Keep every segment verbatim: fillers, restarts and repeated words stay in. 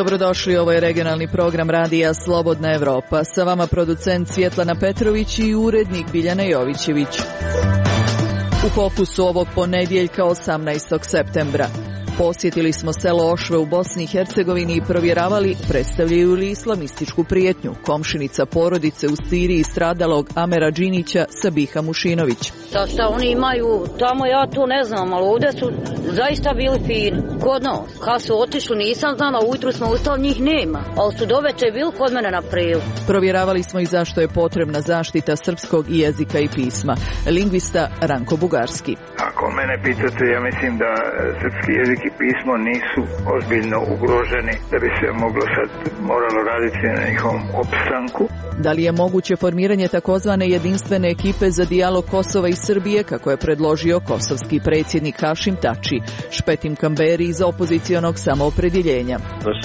Dobrodošli, ovo je regionalni program radija Slobodna Evropa. Sa vama producent Svjetlana Petrović i urednik Biljana Jovićević. U fokusu ovog ponedjeljka osamnaestog septembra. Posjetili smo selo Ošve u Bosni i Hercegovini i provjeravali predstavljaju li islamističku prijetnju. Komšinica porodice u Siriji stradalog Amera Džinića Sabiha Mušinović. Šta, šta oni imaju tamo, ja to ne znam, ali ovdje su zaista bili fini. Kod nas, kad su otišli nisam znala, ujutru smo ustali, njih nema, ali su doveče bili kod mene na prijevu. Provjeravali smo i zašto je potrebna zaštita srpskog jezika i pisma. Lingvista Ranko Bugarski. Ako mene pitate, ja mislim da srpski jezik i pismo nisu ozbiljno ugroženi, da bi se moglo sad moralo raditi na njihovom opstanku. Da li je moguće formiranje takozvane jedinstvene ekipe za dijalog Kosova i Srbije, kako je predložio kosovski predsjednik Hašim Tači, Špetim Kamberi iz opozicionog samoopredjeljenja?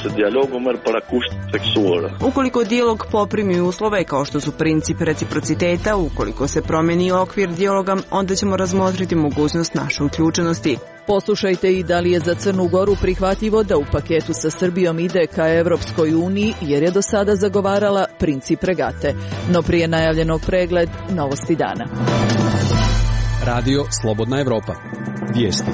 Ukoliko dijalog poprimi uslove kao što su princip reciprociteta, ukoliko se promeni okvir dijaloga, onda ćemo razmotriti mogućnost naše uključenosti. Poslušajte i da li je za Crnu Goru prihvatljivo da u paketu sa Srbijom ide ka Evropskoj uniji, jer je do sada zagovarala princip regate. No prije najavljenog pregled novosti dana. Radio Slobodna Evropa. Vijesti.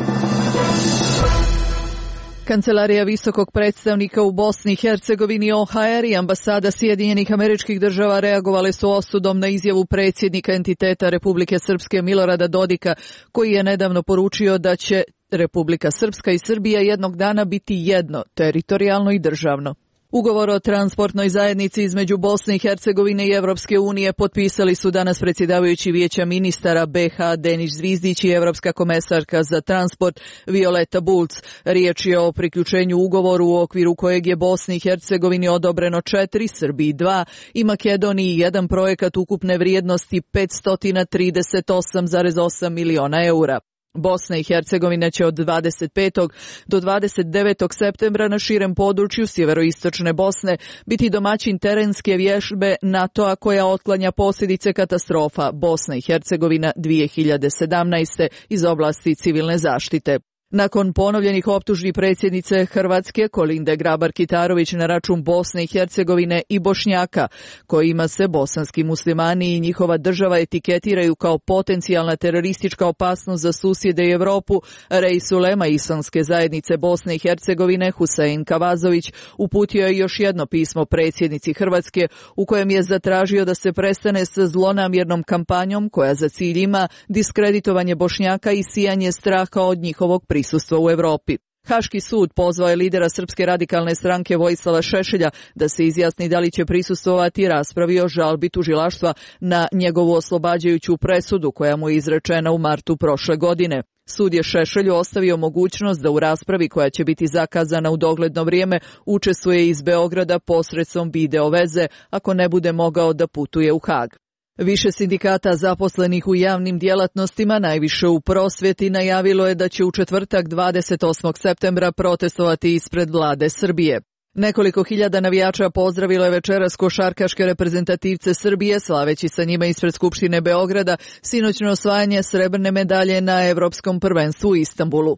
Kancelarija visokog predstavnika u Bosni i Hercegovini O H R i ambasada Sjedinjenih Američkih Država reagovale su osudom na izjavu predsjednika entiteta Republike Srpske Milorada Dodika, koji je nedavno poručio da će Republika Srpska i Srbija jednog dana biti jedno, teritorijalno i državno. Ugovor o transportnoj zajednici između Bosne i Hercegovine i Evropske unije potpisali su danas predsjedavajući Vijeća ministara B H Denis Zvizdić i Evropska komesarka za transport Violeta Bulc. Riječ je o priključenju ugovoru u okviru kojeg je Bosni i Hercegovini odobreno četiri, Srbiji dva i Makedoniji jedan projekat ukupne vrijednosti petsto trideset osam zarez osam miliona eura. Bosna i Hercegovina će od dvadeset petog do dvadeset devetog septembra na širem području sjeveroistočne Bosne biti domaćin terenske vježbe NATO-a koja otklanja posljedice katastrofa Bosna i Hercegovina dvije hiljade sedamnaeste iz oblasti civilne zaštite. Nakon ponovljenih optužbi predsjednice Hrvatske Kolinde Grabar-Kitarović na račun Bosne i Hercegovine i Bošnjaka, kojima se bosanski muslimani i njihova država etiketiraju kao potencijalna teroristička opasnost za susjede i Europu, Rej Sulema Islamske zajednice Bosne i Hercegovine Husein Kavazović uputio je još jedno pismo predsjednici Hrvatske u kojem je zatražio da se prestane sa zlonamjernom kampanjom koja za cilj ima diskreditovanje Bošnjaka i sijanje straha od njihovog prisustva u Europi. Haški sud pozvao je lidera Srpske radikalne stranke Vojislava Šešelja da se izjasni da li će prisustvovati raspravi o žalbi tužilaštva na njegovu oslobađajuću presudu koja mu je izrečena u martu prošle godine. Sud je Šešelju ostavio mogućnost da u raspravi koja će biti zakazana u dogledno vrijeme učestvuje iz Beograda posredstvom video veze ako ne bude mogao da putuje u Hag. Više sindikata zaposlenih u javnim djelatnostima, najviše u prosvjeti, najavilo je da će u četvrtak dvadeset osmog septembra protestovati ispred vlade Srbije. Nekoliko hiljada navijača pozdravilo je večeras košarkaške reprezentativce Srbije, slaveći sa njima ispred Skupštine Beograda sinoćno osvajanje srebrne medalje na Evropskom prvenstvu u Istanbulu.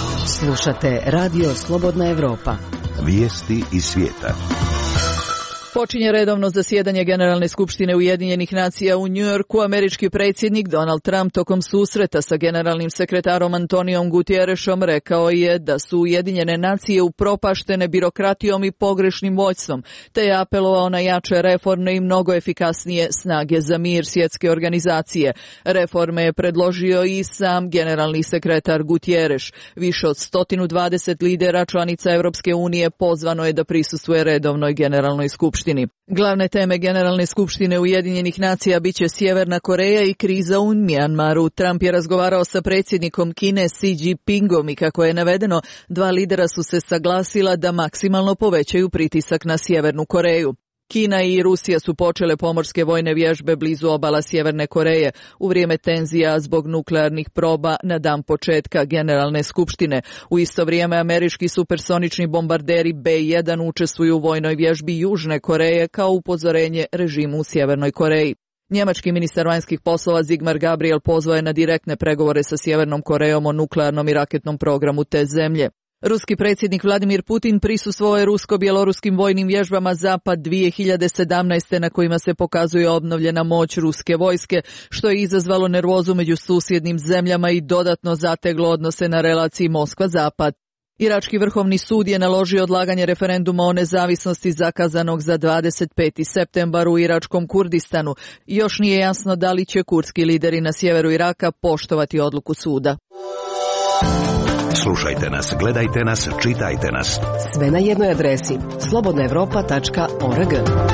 Slušate Radio Slobodna Evropa. Vijesti iz svijeta. Počinje redovno zasjedanje Generalne skupštine Ujedinjenih nacija u Njujorku. Američki predsjednik Donald Trump tokom susreta sa generalnim sekretarom Antonijom Gutierrešom rekao je da su Ujedinjene nacije upropaštene birokratijom i pogrešnim vođstvom, te je apelovao na jače reforme i mnogo efikasnije snage za mir svjetske organizacije. Reforme je predložio i sam generalni sekretar Gutierreš. Više od sto dvadeset lidera članica Evropske unije pozvano je da prisustvuje redovnoj generalnoj skupštini. Glavne teme Generalne skupštine Ujedinjenih nacija biće Sjeverna Koreja i kriza u Mjanmaru. Trump je razgovarao sa predsjednikom Kine Xi Jinpingom i kako je navedeno, dva lidera su se saglasila da maksimalno povećaju pritisak na Sjevernu Koreju. Kina i Rusija su počele pomorske vojne vježbe blizu obala Sjeverne Koreje u vrijeme tenzija zbog nuklearnih proba na dan početka Generalne skupštine. U isto vrijeme američki supersonični bombarderi B jedan učestvuju u vojnoj vježbi Južne Koreje kao upozorenje režimu u Sjevernoj Koreji. Njemački ministar vanjskih poslova Sigmar Gabriel pozvao je na direktne pregovore sa Sjevernom Korejom o nuklearnom i raketnom programu te zemlje. Ruski predsjednik Vladimir Putin prisustvovao je rusko-bjeloruskim vojnim vježbama Zapad dvije hiljade sedamnaeste na kojima se pokazuje obnovljena moć ruske vojske, što je izazvalo nervozu među susjednim zemljama i dodatno zateglo odnose na relaciji Moskva-Zapad. Irački vrhovni sud je naložio odlaganje referenduma o nezavisnosti zakazanog za dvadeset peti septembar u iračkom Kurdistanu. Još nije jasno da li će kurdski lideri na sjeveru Iraka poštovati odluku suda. Slušajte nas, gledajte nas, čitajte nas. Sve na jednoj adresi slobodna europa tačka org.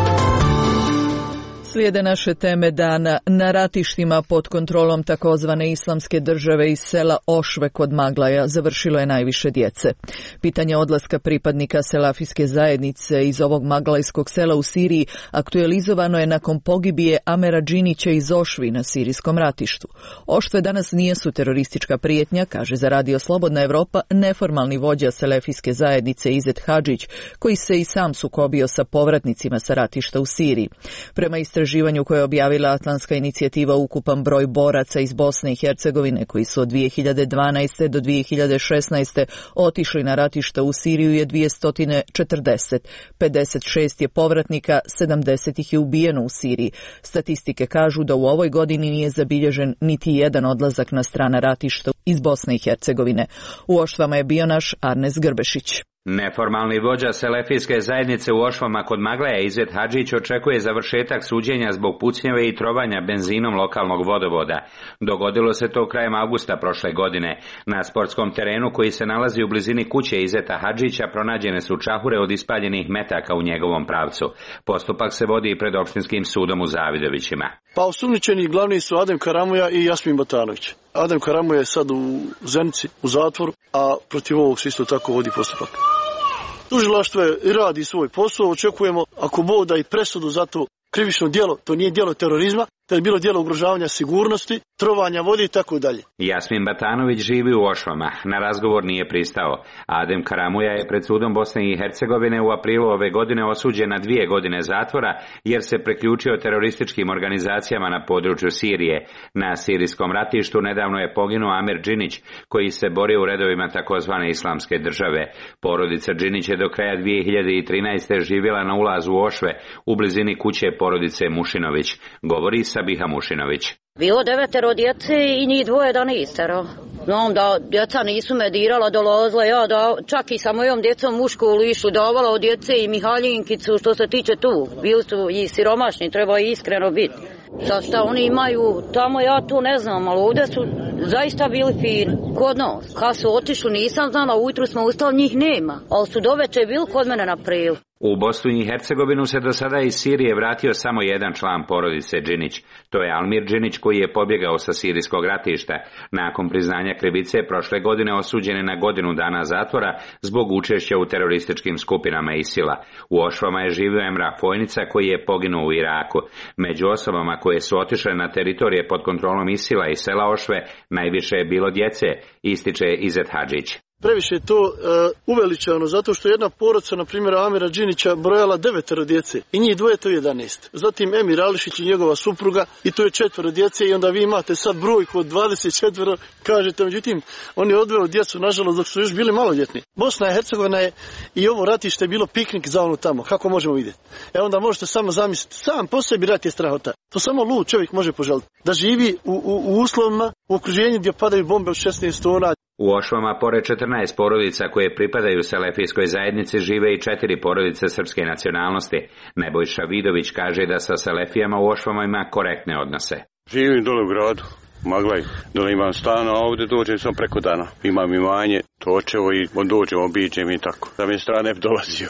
Slijede naše teme dana. Na ratištima pod kontrolom takozvane islamske države iz sela Ošve kod Maglaja završilo je najviše djece. Pitanje odlaska pripadnika selafijske zajednice iz ovog maglajskog sela u Siriji aktualizovano je nakon pogibije Amera Džinića iz Ošvi na sirijskom ratištu. Oštve danas nijesu teroristička prijetnja, kaže za Radio Slobodna Evropa neformalni vođa selefijske zajednice Izet Hadžić, koji se i sam sukobio sa povratnicima sa ratišta u Siriji. Prema istraživanju koje je objavila Atlantska inicijativa, ukupan broj boraca iz Bosne i Hercegovine koji su od dvije hiljade dvanaeste do dvije hiljade šesnaeste otišli na ratišta u Siriju je dvjesto četrdeset. pedeset šest je povratnika, sedamdeset ih je ubijeno u Siriji. Statistike kažu da u ovoj godini nije zabilježen niti jedan odlazak na strana ratišta iz Bosne i Hercegovine. U Ošvama je bio naš Arnes Grbešić. Neformalni vođa selefijske zajednice u Ošvama kod Maglaja Izet Hadžić očekuje završetak suđenja zbog pucnjave i trovanja benzinom lokalnog vodovoda. Dogodilo se to krajem avgusta prošle godine. Na sportskom terenu koji se nalazi u blizini kuće Izeta Hadžića pronađene su čahure od ispaljenih metaka u njegovom pravcu. Postupak se vodi i pred opštinskim sudom u Zavidovićima. Pa osumnjičeni glavni su Adem Karamuja i Jasmin Batanović. Adem Karamuja je sad u Zenici, u zatvoru, a protiv ovog se isto tako vodi postupak. Tužilaštvo radi svoj posao, očekujemo ako Bog da i presudu za to krivično djelo, to nije djelo terorizma, to je bilo djelo ugrožavanja sigurnosti, trovanja vode i tako dalje. Jasmin Batanović živi u Ošvama, na razgovor nije pristao. Adem Karamuja je pred sudom Bosne i Hercegovine u aprilu ove godine osuđen na dvije godine zatvora jer se priključio terorističkim organizacijama na području Sirije. Na sirijskom ratištu nedavno je poginuo Amer Džinić, koji se borio u redovima takozvane islamske države. Porodica Džinić je do kraja dvije hiljade trinaeste živjela na ulazu u Ošve u blizini kuće porodice Mušinović, govori Sabiha Mušinović. Bilo devetero djece i njih dvoje da nistero. Znam da djeca nisu me dirala, dolazila ja da čak i sa mojom djecom mušku u lišu davala od djece i Mihaljinkicu što se tiče tu. Bili su i siromašni, treba i iskreno biti. Sad šta oni imaju, tamo ja tu ne znam, ali ovdje su zaista bili fini. Kod nas, kad su otišli nisam znala, ujutru smo ustali, njih nema. Ali su doveče bili kod mene na prilu. U Bosnu i Hercegovinu se do sada iz Sirije vratio samo jedan član porodice Džinić. To je Almir Džinić koji je pobjegao sa sirijskog ratišta. Nakon priznanja krivice prošle godine osuđen je na godinu dana zatvora zbog učešća u terorističkim skupinama ISIL-a. U Ošvama je živio Emrah Fojnica koji je poginuo u Iraku. Među osobama koje su otišle na teritorije pod kontrolom ISIL-a i sela Ošve najviše je bilo djece, ističe Izet Hadžić. Previše je to uh, uveličano, zato što jedna porodica, na primjer Amira Džinića, brojala devetero djece i njih dvoje to je jedanaest. Zatim Emir Ališić i njegova supruga i to je četvero djece i onda vi imate sad brojku od dvadeset četiri, kažete, međutim, on je odveo djecu, nažalost, dok su još bili maloljetni. Bosna i Hercegovina je i ovo ratište je bilo piknik za ono tamo, kako možemo vidjeti. E onda možete samo zamisliti, sam po sebi rat je strahota. To samo lud čovjek može poželiti. Da živi u, u, u uslovima, u okruženju gdje padaju bombe od šesnaest tona. U Ošvama, pored četrnaest porodica koje pripadaju selefijskoj zajednici, žive i četiri porodice srpske nacionalnosti. Nebojša Vidović kaže da sa selefijama u Ošvama ima korektne odnose. Živim dole u gradu, Maglaj, dole imam stan, a ovdje dođem sam preko dana. Imam imanje, točevo i dođem, obiđem i tako. Da mi strane ne dolazio.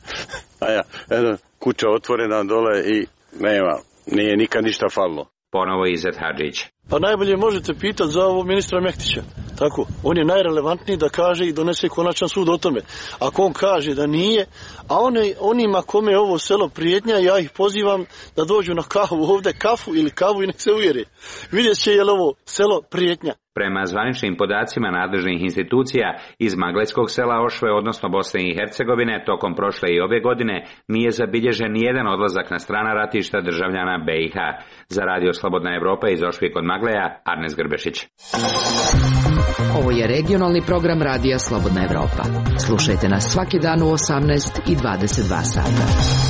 A ja, jedna kuća otvorena dole i nema, nije nikad ništa falilo. Ponovo Izet Hadžić. Pa najbolje možete pitati za ovo ministra Mektića. Tako, on je najrelevantniji da kaže i donese konačan sud o tome. Ako on kaže da nije, a one, onima kome je ovo selo prijetnja, ja ih pozivam da dođu na kavu ovdje, kafu ili kavu i nek se uvjeri. Vidjet će je li ovo selo prijetnja. Prema zvaničnim podacima nadležnih institucija iz Maglajskog sela Ošve, odnosno Bosne i Hercegovine, tokom prošle i ove godine nije zabilježen nijedan odlazak na strana ratišta državljana B i H. Za Radio Slobodna Evropa iz Ošve kod Magleja, Arnes Grbešić. Ovo je regionalni program Radija Slobodna Evropa. Slušajte nas svaki dan u osamnaest i dvadeset dva sata.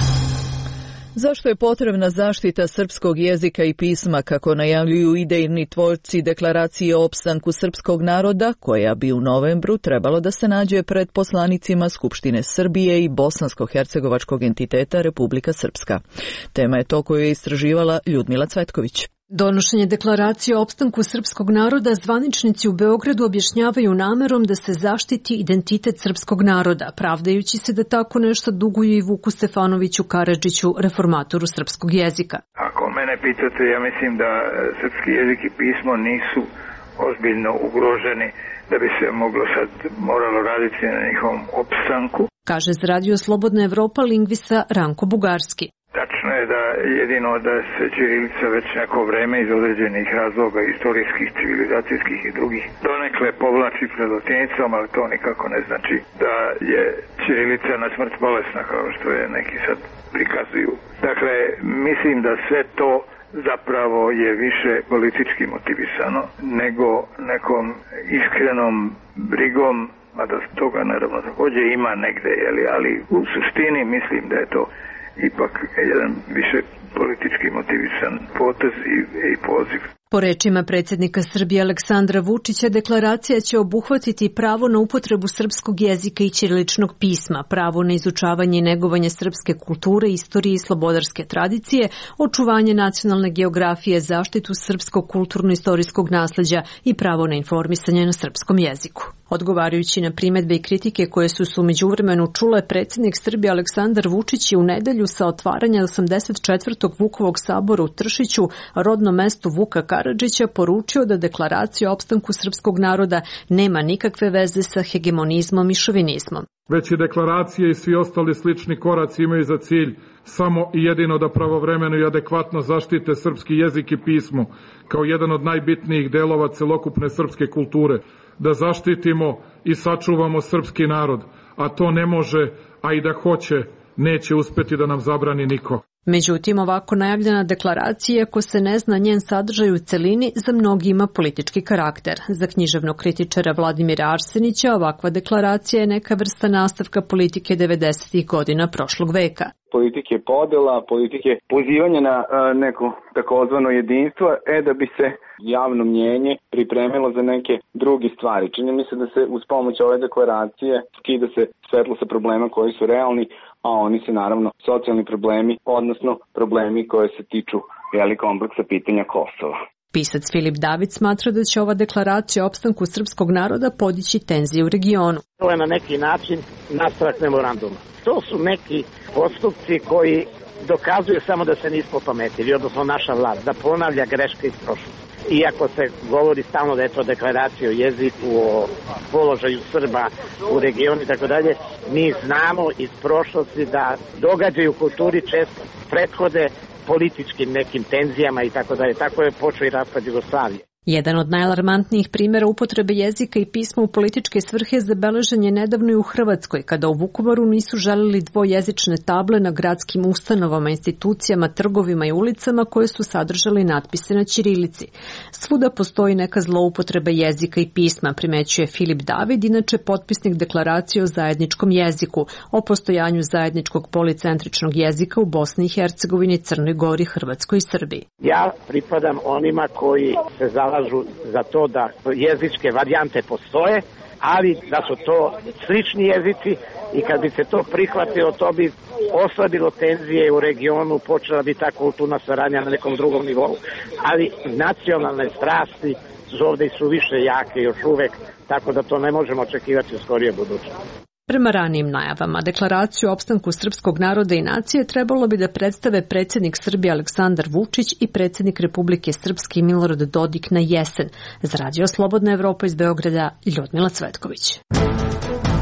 Zašto je potrebna zaštita srpskog jezika i pisma, kako najavljuju idejni tvorci deklaracije o opstanku srpskog naroda, koja bi u novembru trebalo da se nađe pred poslanicima Skupštine Srbije i bosansko-hercegovačkog entiteta Republika Srpska? Tema je to koju je istraživala Ljudmila Cvetković. Donošenje deklaracije o opstanku srpskog naroda zvaničnici u Beogradu objašnjavaju namerom da se zaštiti identitet srpskog naroda, pravdajući se da tako nešto duguju i Vuku Stefanoviću Karadžiću, reformatoru srpskog jezika. Ako mene pitate, ja mislim da srpski jezik i pismo nisu ozbiljno ugroženi, da bi se moglo sad moralo raditi na njihovom opstanku, kaže za Radio Slobodna Evropa lingvista Ranko Bugarski. Tačno je da jedino da se ćirilica već neko vreme iz određenih razloga, istorijskih, civilizacijskih i drugih, donekle povlači pred latinicom, ali to nikako ne znači da je ćirilica na smrt bolesna, kao što je neki sad prikazuju. Dakle, mislim da sve to zapravo je više politički motivisano nego nekom iskrenom brigom, mada toga naravno također ima negde, ali u suštini mislim da je to ipak jedan više politički motivisan potez i, i poziv. Po rečima predsjednika Srbije Aleksandra Vučića, deklaracija će obuhvatiti pravo na upotrebu srpskog jezika i ćiriličnog pisma, pravo na izučavanje i negovanje srpske kulture, istorije i slobodarske tradicije, očuvanje nacionalne geografije, zaštitu srpskog kulturno-istorijskog nasleđa i pravo na informisanje na srpskom jeziku. Odgovarajući na primedbe i kritike koje su se u međuvremenu čule, predsjednik Srbije Aleksandar Vučić je u nedelju sa otvaranja osamdeset četvrtog Vukovog sabora u Tršiću, rodnom mestu Vuka Karadžića, poručio da deklaracija o opstanku srpskog naroda nema nikakve veze sa hegemonizmom i šovinizmom. Već i deklaracije i svi ostali slični koraci imaju za cilj samo i jedino da pravovremeno i adekvatno zaštite srpski jezik i pismo kao jedan od najbitnijih delova celokupne srpske kulture, da zaštitimo i sačuvamo srpski narod, a to ne može, a i da hoće, neće uspeti da nam zabrani niko. Međutim, ovako najavljena deklaracija, ako se ne zna njen sadržaj u celini, za mnogi ima politički karakter. Za književnog kritičara Vladimira Arsenića ovakva deklaracija je neka vrsta nastavka politike devedesetih godina prošlog veka. Politike podela, politike pozivanja na uh, neko takozvano jedinstvo, e da bi se javno mnjenje pripremilo za neke druge stvari. Čini mi se da se uz pomoć ove deklaracije skida se svetlo sa problema koji su realni, a oni su naravno socijalni problemi, odnosno problemi koje se tiču velikog kompleksa pitanja Kosova. Pisac Filip David smatra da će ova deklaracija o opstanku srpskog naroda podići tenzije u regionu. To je na neki način nastavak memoranduma. To su neki postupci koji dokazuju samo da se nismo pametili, odnosno naša vlast, da ponavlja greške iz prošlosti. Iako se govori stalno da je to deklaracija o jeziku, o položaju Srba u regionu i tako dalje, mi znamo iz prošlosti da događaji u kulturi često prethode političkim nekim tenzijama i tako dalje. Tako je počeo i raspad Jugoslavije. Jedan od najalarmantnijih primjera upotrebe jezika i pisma u političke svrhe zabeležen je nedavno i u Hrvatskoj, kada u Vukovaru nisu želeli dvojezične table na gradskim ustanovama, institucijama, trgovima i ulicama koje su sadržali natpise na ćirilici. Svuda postoji neka zloupotreba jezika i pisma, primećuje Filip David, inače potpisnik deklaracije o zajedničkom jeziku, o postojanju zajedničkog policentričnog jezika u Bosni i Hercegovini, Crnoj Gori, Hrvatskoj i Srbiji. Ja pripadam onima koji se zalažu za to da jezičke varijante postoje, ali da su to slični jezici i kad bi se to prihvatilo, to bi oslabilo tenzije u regionu, počela bi ta kulturna saradnja na nekom drugom nivou. Ali nacionalne strasti su ovdje su više jake još uvek, tako da to ne možemo očekivati u skorije budućnosti. Prema ranijim najavama, deklaraciju o opstanku srpskog naroda i nacije trebalo bi da predstave predsjednik Srbije Aleksandar Vučić i predsjednik Republike Srpske Milorad Dodik na jesen. Za Radio Slobodna Evropa iz Beograda, Ljudmila Cvetković.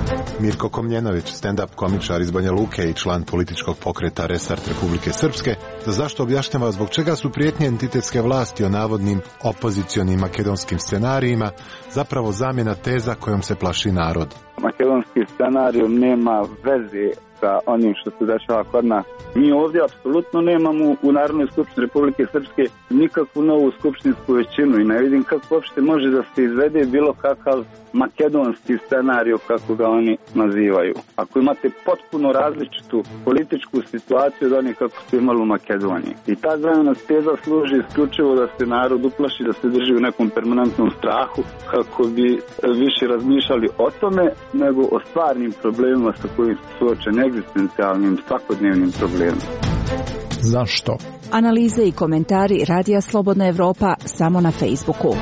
Mirko Komljenović, stand-up komičar iz Banja Luke i član političkog pokreta Restart Republike Srpske, za zašto objašnjava zbog čega su prijetnje entitetske vlasti o navodnim opozicionim makedonskim scenarijima zapravo zamjena teza kojom se plaši narod. Makedonski scenarij nema veze sa onim što se dešava kod nas. Mi ovdje apsolutno nemamo u Narodnoj skupštini Republike Srpske nikakvu novu skupštinsku većinu i ne vidim kako uopšte može da se izvede bilo kakav makedonski scenarij, kako ga oni nazivaju. Ako imate potpuno različitu političku situaciju od onih kako ste imali u Makedoniji. I ta zamjena teza služi isključivo da se narod uplaši, da se drži u nekom permanentnom strahu kako bi više razmišljali o tome nego o stvarnim problemima sa kojim su suočeni, egzistencijalnim, svakodnevnim problemima. Zašto? Analize i komentari Radija Slobodna Evropa samo na Facebooku.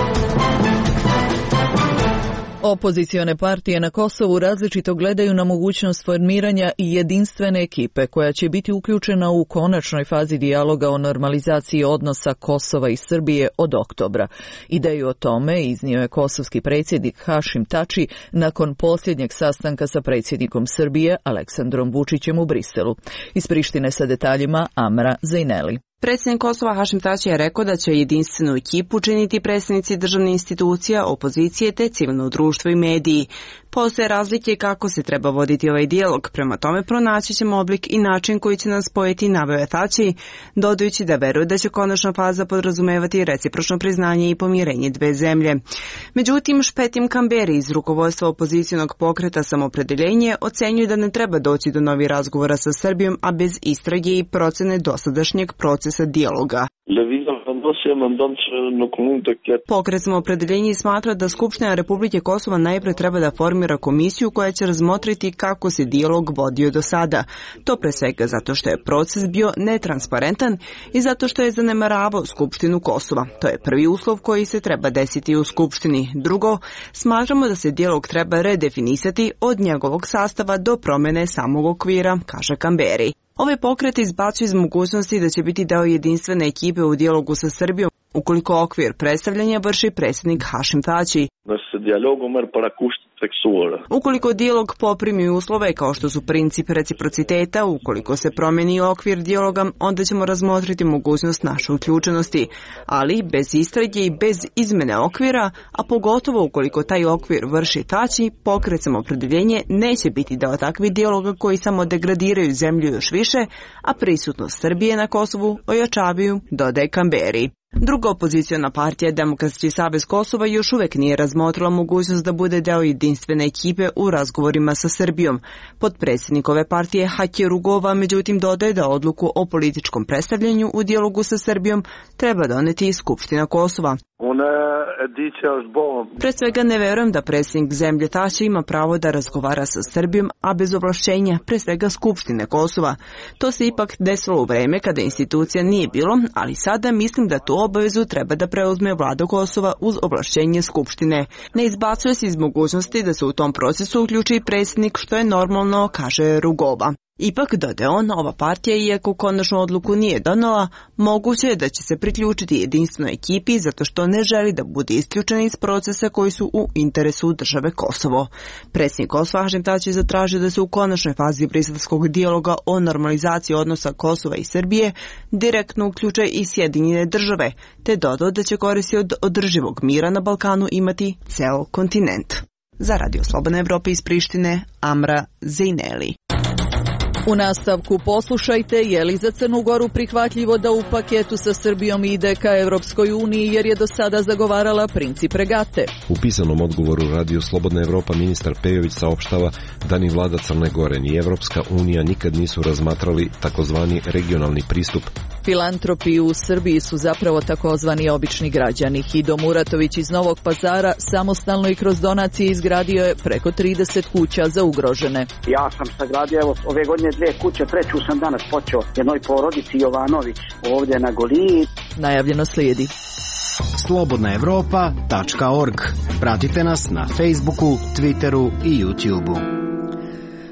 Opozicione partije na Kosovu različito gledaju na mogućnost formiranja i jedinstvene ekipe koja će biti uključena u konačnoj fazi dijaloga o normalizaciji odnosa Kosova i Srbije od oktobra. Ideju o tome iznio je kosovski predsjednik Hašim Tači nakon posljednjeg sastanka sa predsjednikom Srbije Aleksandrom Vučićem u Briselu. Iz Prištine sa detaljima Amra Zejneli. Predsjednik Kosova Hašim Tači je rekao da će jedinstvenu ekipu činiti predstavnici državnih institucija, opozicije te civilno društvo i mediji. Postoje razlike kako se treba voditi ovaj dijalog, prema tome pronaći ćemo oblik i način koji će nas spojiti, naveo je Tači, dodajući da veruje da će konačna faza podrazumevati recipročno priznanje i pomirenje dve zemlje. Međutim, Špetim Kamberi iz rukovodstva opozicionog pokreta Samopredeljenje ocenjuju da ne treba doći do novih razgovora sa Srbijom, a bez istrage i procene dosadašnjeg procesa dijaloga. Pokret Samopredeljenje smatra da Skupština Republike Kosova najpre treba da formira komisiju koja će razmotriti kako se dijalog vodio do sada. To pre svega zato što je proces bio netransparentan i zato što je zanemaravao Skupštinu Kosova. To je prvi uslov koji se treba desiti u Skupštini. Drugo, smatramo da se dijalog treba redefinisati od njegovog sastava do promjene samog okvira, kaže Kamberi. Ovaj pokret izbacuje iz mogućnosti da će biti deo jedinstvene ekipe u dijalogu sa Srbijom, ukoliko okvir predstavljanja vrši predsjednik Hašim Tači. Ukoliko dijalog poprimi uslove kao što su princip reciprociteta, ukoliko se promeni okvir dijaloga, onda ćemo razmotriti mogućnost naše uključenosti, ali bez istrage i bez izmene okvira, a pogotovo ukoliko taj okvir vrši Tači, pokret Samopredeljenje neće biti deo takvih dijaloga koji samo degradiraju zemlju još više, a prisutnost Srbije na Kosovu ojačavaju, dodaje Kamberi. Druga opoziciona partija, Demokratski savez Kosova, još uvek nije razmotrila mogućnost da bude deo jedinstvene ekipe u razgovorima sa Srbijom. Potpredsjednik ove partije Haki Rugova međutim dodaje da odluku o političkom predstavljanju u dijalogu sa Srbijom treba doneti i Skupština Kosova. Pre svega ne verujem da predsjednik zemlje Tači ima pravo da razgovara sa Srbijom, a bez ovlašćenja, pre svega Skupštine Kosova. To se ipak desilo u vreme kada institucija nije bilo, ali sada mislim da tu obavezu treba da preuzme vlada Kosova uz ovlašćenje Skupštine. Ne izbacuje se iz mogućnosti da se u tom procesu uključi i predsjednik, što je normalno, kaže Rugova. Ipak, dodaje on, ova partija, iako konačnu odluku nije donela, moguće je da će se priključiti jedinstvenoj ekipi zato što ne želi da bude isključena iz procesa koji su u interesu države Kosovo. Predsjednik Kosova Hašim Tači zatražio da se u konačnoj fazi briselskog dijaloga o normalizaciji odnosa Kosova i Srbije direktno uključe i Sjedinjene države, te dodao da će koristi od održivog mira na Balkanu imati ceo kontinent. Za Radio Slobodna Evropa iz Prištine, Amra Zejneli. U nastavku poslušajte, je li za Crnu Goru prihvatljivo da u paketu sa Srbijom ide ka Evropskoj uniji jer je do sada zagovarala princip regate? U pisanom odgovoru Radio Slobodna Evropa ministar Pejović saopštava da ni vlada Crne Gore ni Evropska unija nikad nisu razmatrali takozvani regionalni pristup. Filantropi u Srbiji su zapravo takozvani obični građani. Hido Muratović iz Novog Pazara samostalno i kroz donacije izgradio je preko trideset kuća za ugrožene. Ja sam sagradio evo, ove godine dve kuće, treću sam danas počeo jednoj porodici Jovanović ovdje na Goliji. Najavljeno slijedi. slobodna evropa tačka org. Pratite nas na Facebooku, Twitteru i YouTubeu.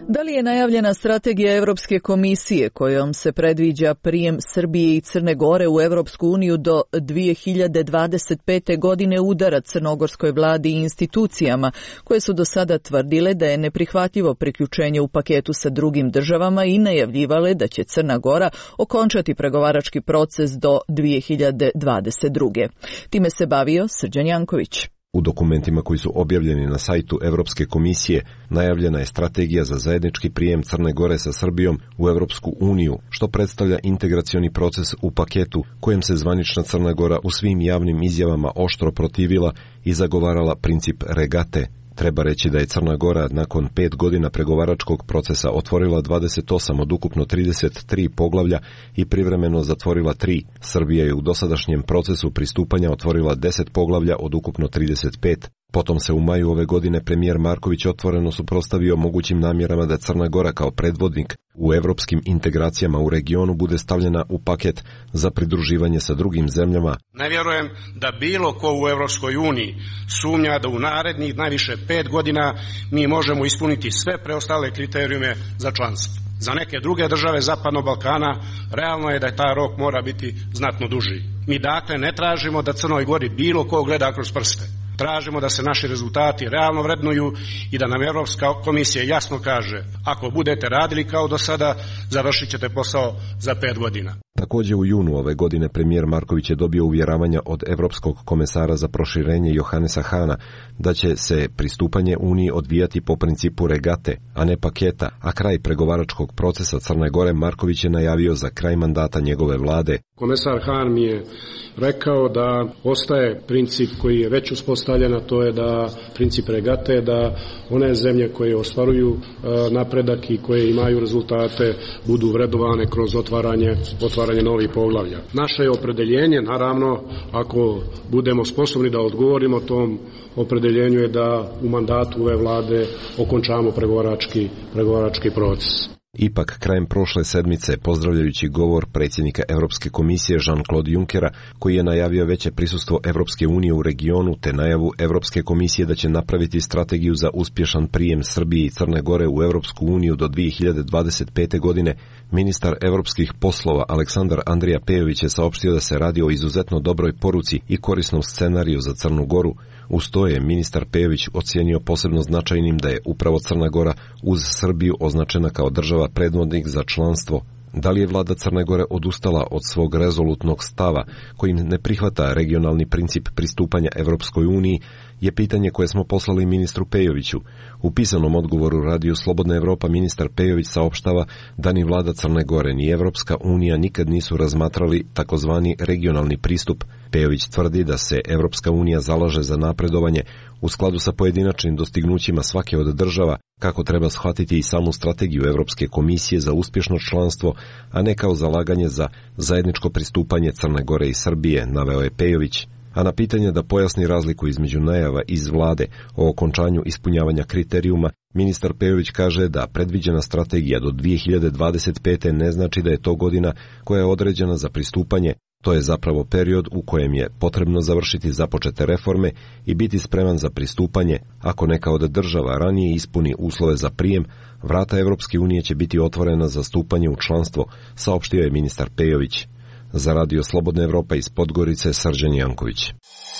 Da li je najavljena strategija Europske komisije kojom se predviđa prijem Srbije i Crne Gore u Europsku uniju do dvije hiljade dvadeset pete. godine udara crnogorskoj vladi i institucijama koje su do sada tvrdile da je neprihvatljivo priključenje u paketu sa drugim državama i najavljivale da će Crna Gora okončati pregovarački proces do dvije hiljade dvadeset druge. Time se bavio Srđan Janković. U dokumentima koji su objavljeni na sajtu Europske komisije najavljena je strategija za zajednički prijem Crne Gore sa Srbijom u Europsku uniju, što predstavlja integracioni proces u paketu kojem se zvanična Crna Gora u svim javnim izjavama oštro protivila i zagovarala princip regate. Treba reći da je Crna Gora nakon pet godina pregovaračkog procesa otvorila dvadeset osam od ukupno trideset tri poglavlja i privremeno zatvorila tri. Srbija je u dosadašnjem procesu pristupanja otvorila deset poglavlja od ukupno trideset pet. Potom se u maju ove godine premijer Marković otvoreno suprotstavio mogućim namjerama da Crna Gora kao predvodnik u evropskim integracijama u regionu bude stavljena u paket za pridruživanje sa drugim zemljama. Ne vjerujem da bilo ko u Evropskoj uniji sumnja da u narednih najviše pet godina mi možemo ispuniti sve preostale kriterijume za članstvo. Za neke druge države Zapadnog Balkana realno je da taj rok mora biti znatno duži. Mi dakle ne tražimo da Crnoj Gori bilo ko gleda kroz prste. Tražimo da se naši rezultati realno vrednuju i da nam Europska komisija jasno kaže: ako budete radili kao do sada, završit ćete posao za pet godina. Također u junu ove godine premijer Marković je dobio uvjeravanja od Evropskog komesara za proširenje Johannesa Hahna da će se pristupanje Uniji odvijati po principu regate, a ne paketa, a kraj pregovaračkog procesa Crne Gore Marković je najavio za kraj mandata njegove vlade. Komesar Hahn mi je rekao da ostaje princip koji je već uspostavljen, a to je da princip regate, da one zemlje koje ostvaruju napredak i koje imaju rezultate budu vredovane kroz otvaranje, otvaranje novih poglavlja. Naše je opredeljenje, naravno, ako budemo sposobni da odgovorimo tom opredeljenju, je da u mandatu ove vlade okončamo pregovarački, pregovarački proces. Ipak, krajem prošle sedmice, pozdravljajući govor predsjednika Europske komisije Jean-Claude Junckera, koji je najavio veće prisustvo Europske unije u regionu, te najavu Europske komisije da će napraviti strategiju za uspješan prijem Srbije i Crne Gore u Europsku uniju do dvije hiljade dvadeset pete. godine, ministar europskih poslova Aleksandar Andrija Pejović je saopštio da se radi o izuzetno dobroj poruci i korisnom scenariju za Crnu Goru. Uz to je ministar Pejović ocijenio posebno značajnim da je upravo Crna Gora uz Srbiju označena kao država predvodnik za članstvo. Da li je vlada Crne Gore odustala od svog rezolutnog stava kojim ne prihvata regionalni princip pristupanja Evropskoj uniji je pitanje koje smo poslali ministru Pejoviću. U pisanom odgovoru Radio Slobodna Evropa ministar Pejović saopštava da ni vlada Crne Gore ni Evropska unija nikad nisu razmatrali takozvani regionalni pristup. Pejović tvrdi da se Evropska unija zalaže za napredovanje u skladu sa pojedinačnim dostignućima svake od država, kako treba shvatiti i samu strategiju Europske komisije za uspješno članstvo, a ne kao zalaganje za zajedničko pristupanje Crne Gore i Srbije, naveo je Pejović. A na pitanje da pojasni razliku između najava iz vlade o okončanju ispunjavanja kriterijuma, ministar Pejović kaže da predviđena strategija do dvije hiljade dvadeset pete. ne znači da je to godina koja je određena za pristupanje. To je zapravo period u kojem je potrebno završiti započete reforme i biti spreman za pristupanje. Ako neka od država ranije ispuni uslove za prijem, vrata Evropske unije će biti otvorena za stupanje u članstvo, saopštio je ministar Pejović. Za Radio Slobodna Evropa iz Podgorice, Srđan Janković.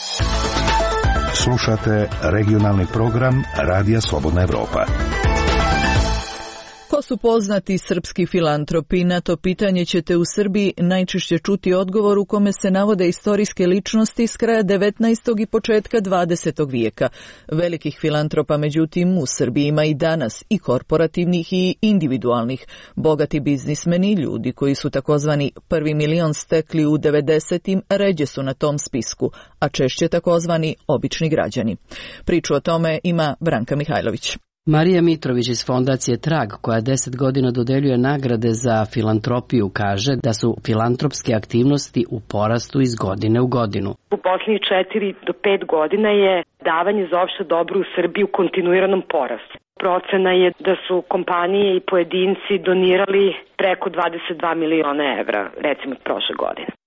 Slušate regionalni program Radija Slobodna Evropa. Ko su poznati srpski filantropi? Na to pitanje ćete u Srbiji najčešće čuti odgovor u kome se navode istorijske ličnosti s kraja devetnaestog i početka dvadesetog vijeka. Velikih filantropa, međutim, u Srbiji ima i danas, i korporativnih i individualnih. Bogati biznismeni, ljudi koji su takozvani prvi milion stekli u devedesetim, ređe su na tom spisku, a češće takozvani obični građani. Priču o tome ima Branka Mihajlović. Marija Mitrović iz fondacije Trag, koja deset godina dodeljuje nagrade za filantropiju, kaže da su filantropske aktivnosti u porastu iz godine u godinu. U posljednjih četiri do pet godina je davanje za opšte dobro u Srbiji u kontinuiranom porastu. Procena je da su kompanije i pojedinci donirali preko dvadeset dva miliona evra, recimo prošle godine.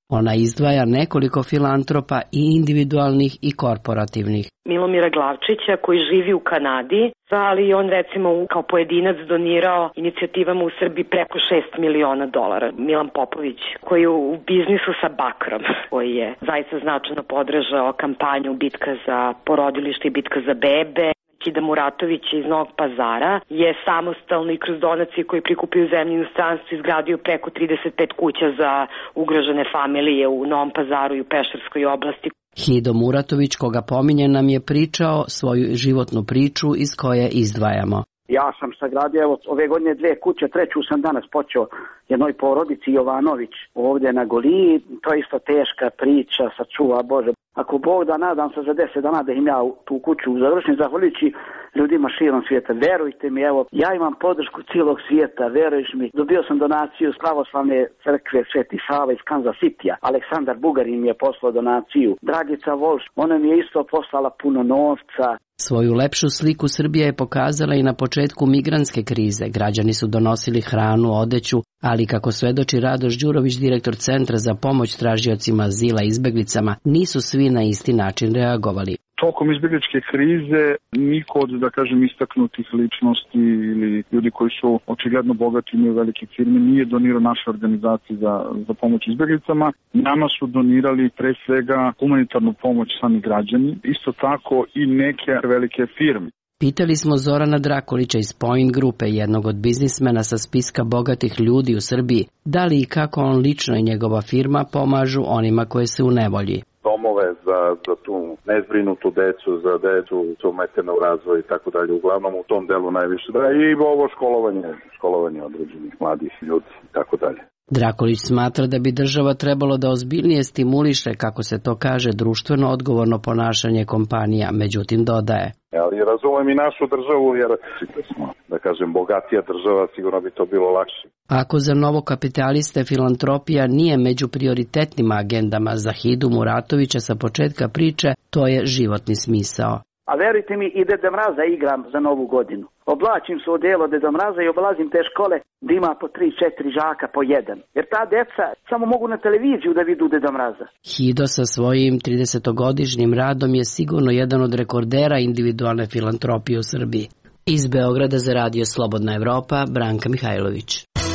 Ona izdvaja nekoliko filantropa i individualnih i korporativnih. Milomira Glavčića koji živi u Kanadi, ali on recimo kao pojedinac donirao inicijativama u Srbiji preko šest miliona dolara. Milan Popović koji je u biznisu sa bakrom, koji je zaista značajno podržao kampanju Bitka za porodilište i Bitka za bebe. Kida Muratović iz Novog Pazara je samostalno i kroz donacije koje prikupio u zemlji i inostranstvu izgradio preko trideset pet kuća za ugrožene familije u Novom Pazaru i u Pešterskoj oblasti. Hido Muratović, koga pominje, nam je pričao svoju životnu priču iz koje izdvajamo. Ja sam sagradio evo, ove godine dve kuće, treću sam danas počeo jednoj porodici Jovanović ovdje na Goliji. To je isto teška priča, sačuva Bože. Ako Bog da, nadam se za deset dana da im ja tu kuću završim, zahvaljujući ljudima širom svijeta. Verujte mi, evo, ja imam podršku cijelog svijeta, veruješ mi. Dobio sam donaciju s pravoslavne crkve Sveti Sava iz Kansas Citya. Aleksandar Bugarin mi je poslao donaciju. Dragica Volš, ona mi je isto poslala puno novca. Svoju lepšu sliku Srbija je pokazala i na početku migrantske krize. Građani su donosili hranu, odeću, ali kako svedoči Radoš Đurović, direktor Centra za pomoć tražiocima azila i izbeglicama, nisu svi na isti način reagovali. Tokom izbjegličke krize niko od, da kažem, istaknutih ličnosti ili ljudi koji su očigledno bogati, imaju velike firme, nije donirao naše organizacije za, za pomoć izbjeglicama. Nama su donirali pre svega humanitarnu pomoć sami građani, isto tako i neke velike firme. Pitali smo Zorana Drakolića iz Point Grupe, jednog od biznismena sa spiska bogatih ljudi u Srbiji, da li i kako on lično i njegova firma pomažu onima koje se u nevolji. Domove za, za tu nezbrinutu decu, za decu su ometene u razvoju i tako dalje. Uglavnom u tom delu najviše. Da, i ovo školovanje, školovanje određenih mladih ljudi i tako dalje. Drakolić smatra da bi država trebalo da ozbiljnije stimuliše, kako se to kaže, društveno odgovorno ponašanje kompanija, međutim dodaje. Ali razumem i našu državu, jer smo, da kažem, bogatija država, sigurno bi to bilo lakše. Ako za novokapitaliste filantropija nije među prioritetnim agendama, za Hidu Muratovića sa početka priče, to je životni smisao. A verujte mi, i Deda Mraza igram za Novu godinu. Oblačim se u delo Deda Mraza i obalazim te škole da ima po tri, četiri žaka po jedan. Jer ta deca samo mogu na televiziju da vidu Deda Mraza. Hido sa svojim tridesetogodišnjim radom je sigurno jedan od rekordera individualne filantropije u Srbiji. Iz Beograda za Radio Slobodna Evropa, Branka Mihajlović.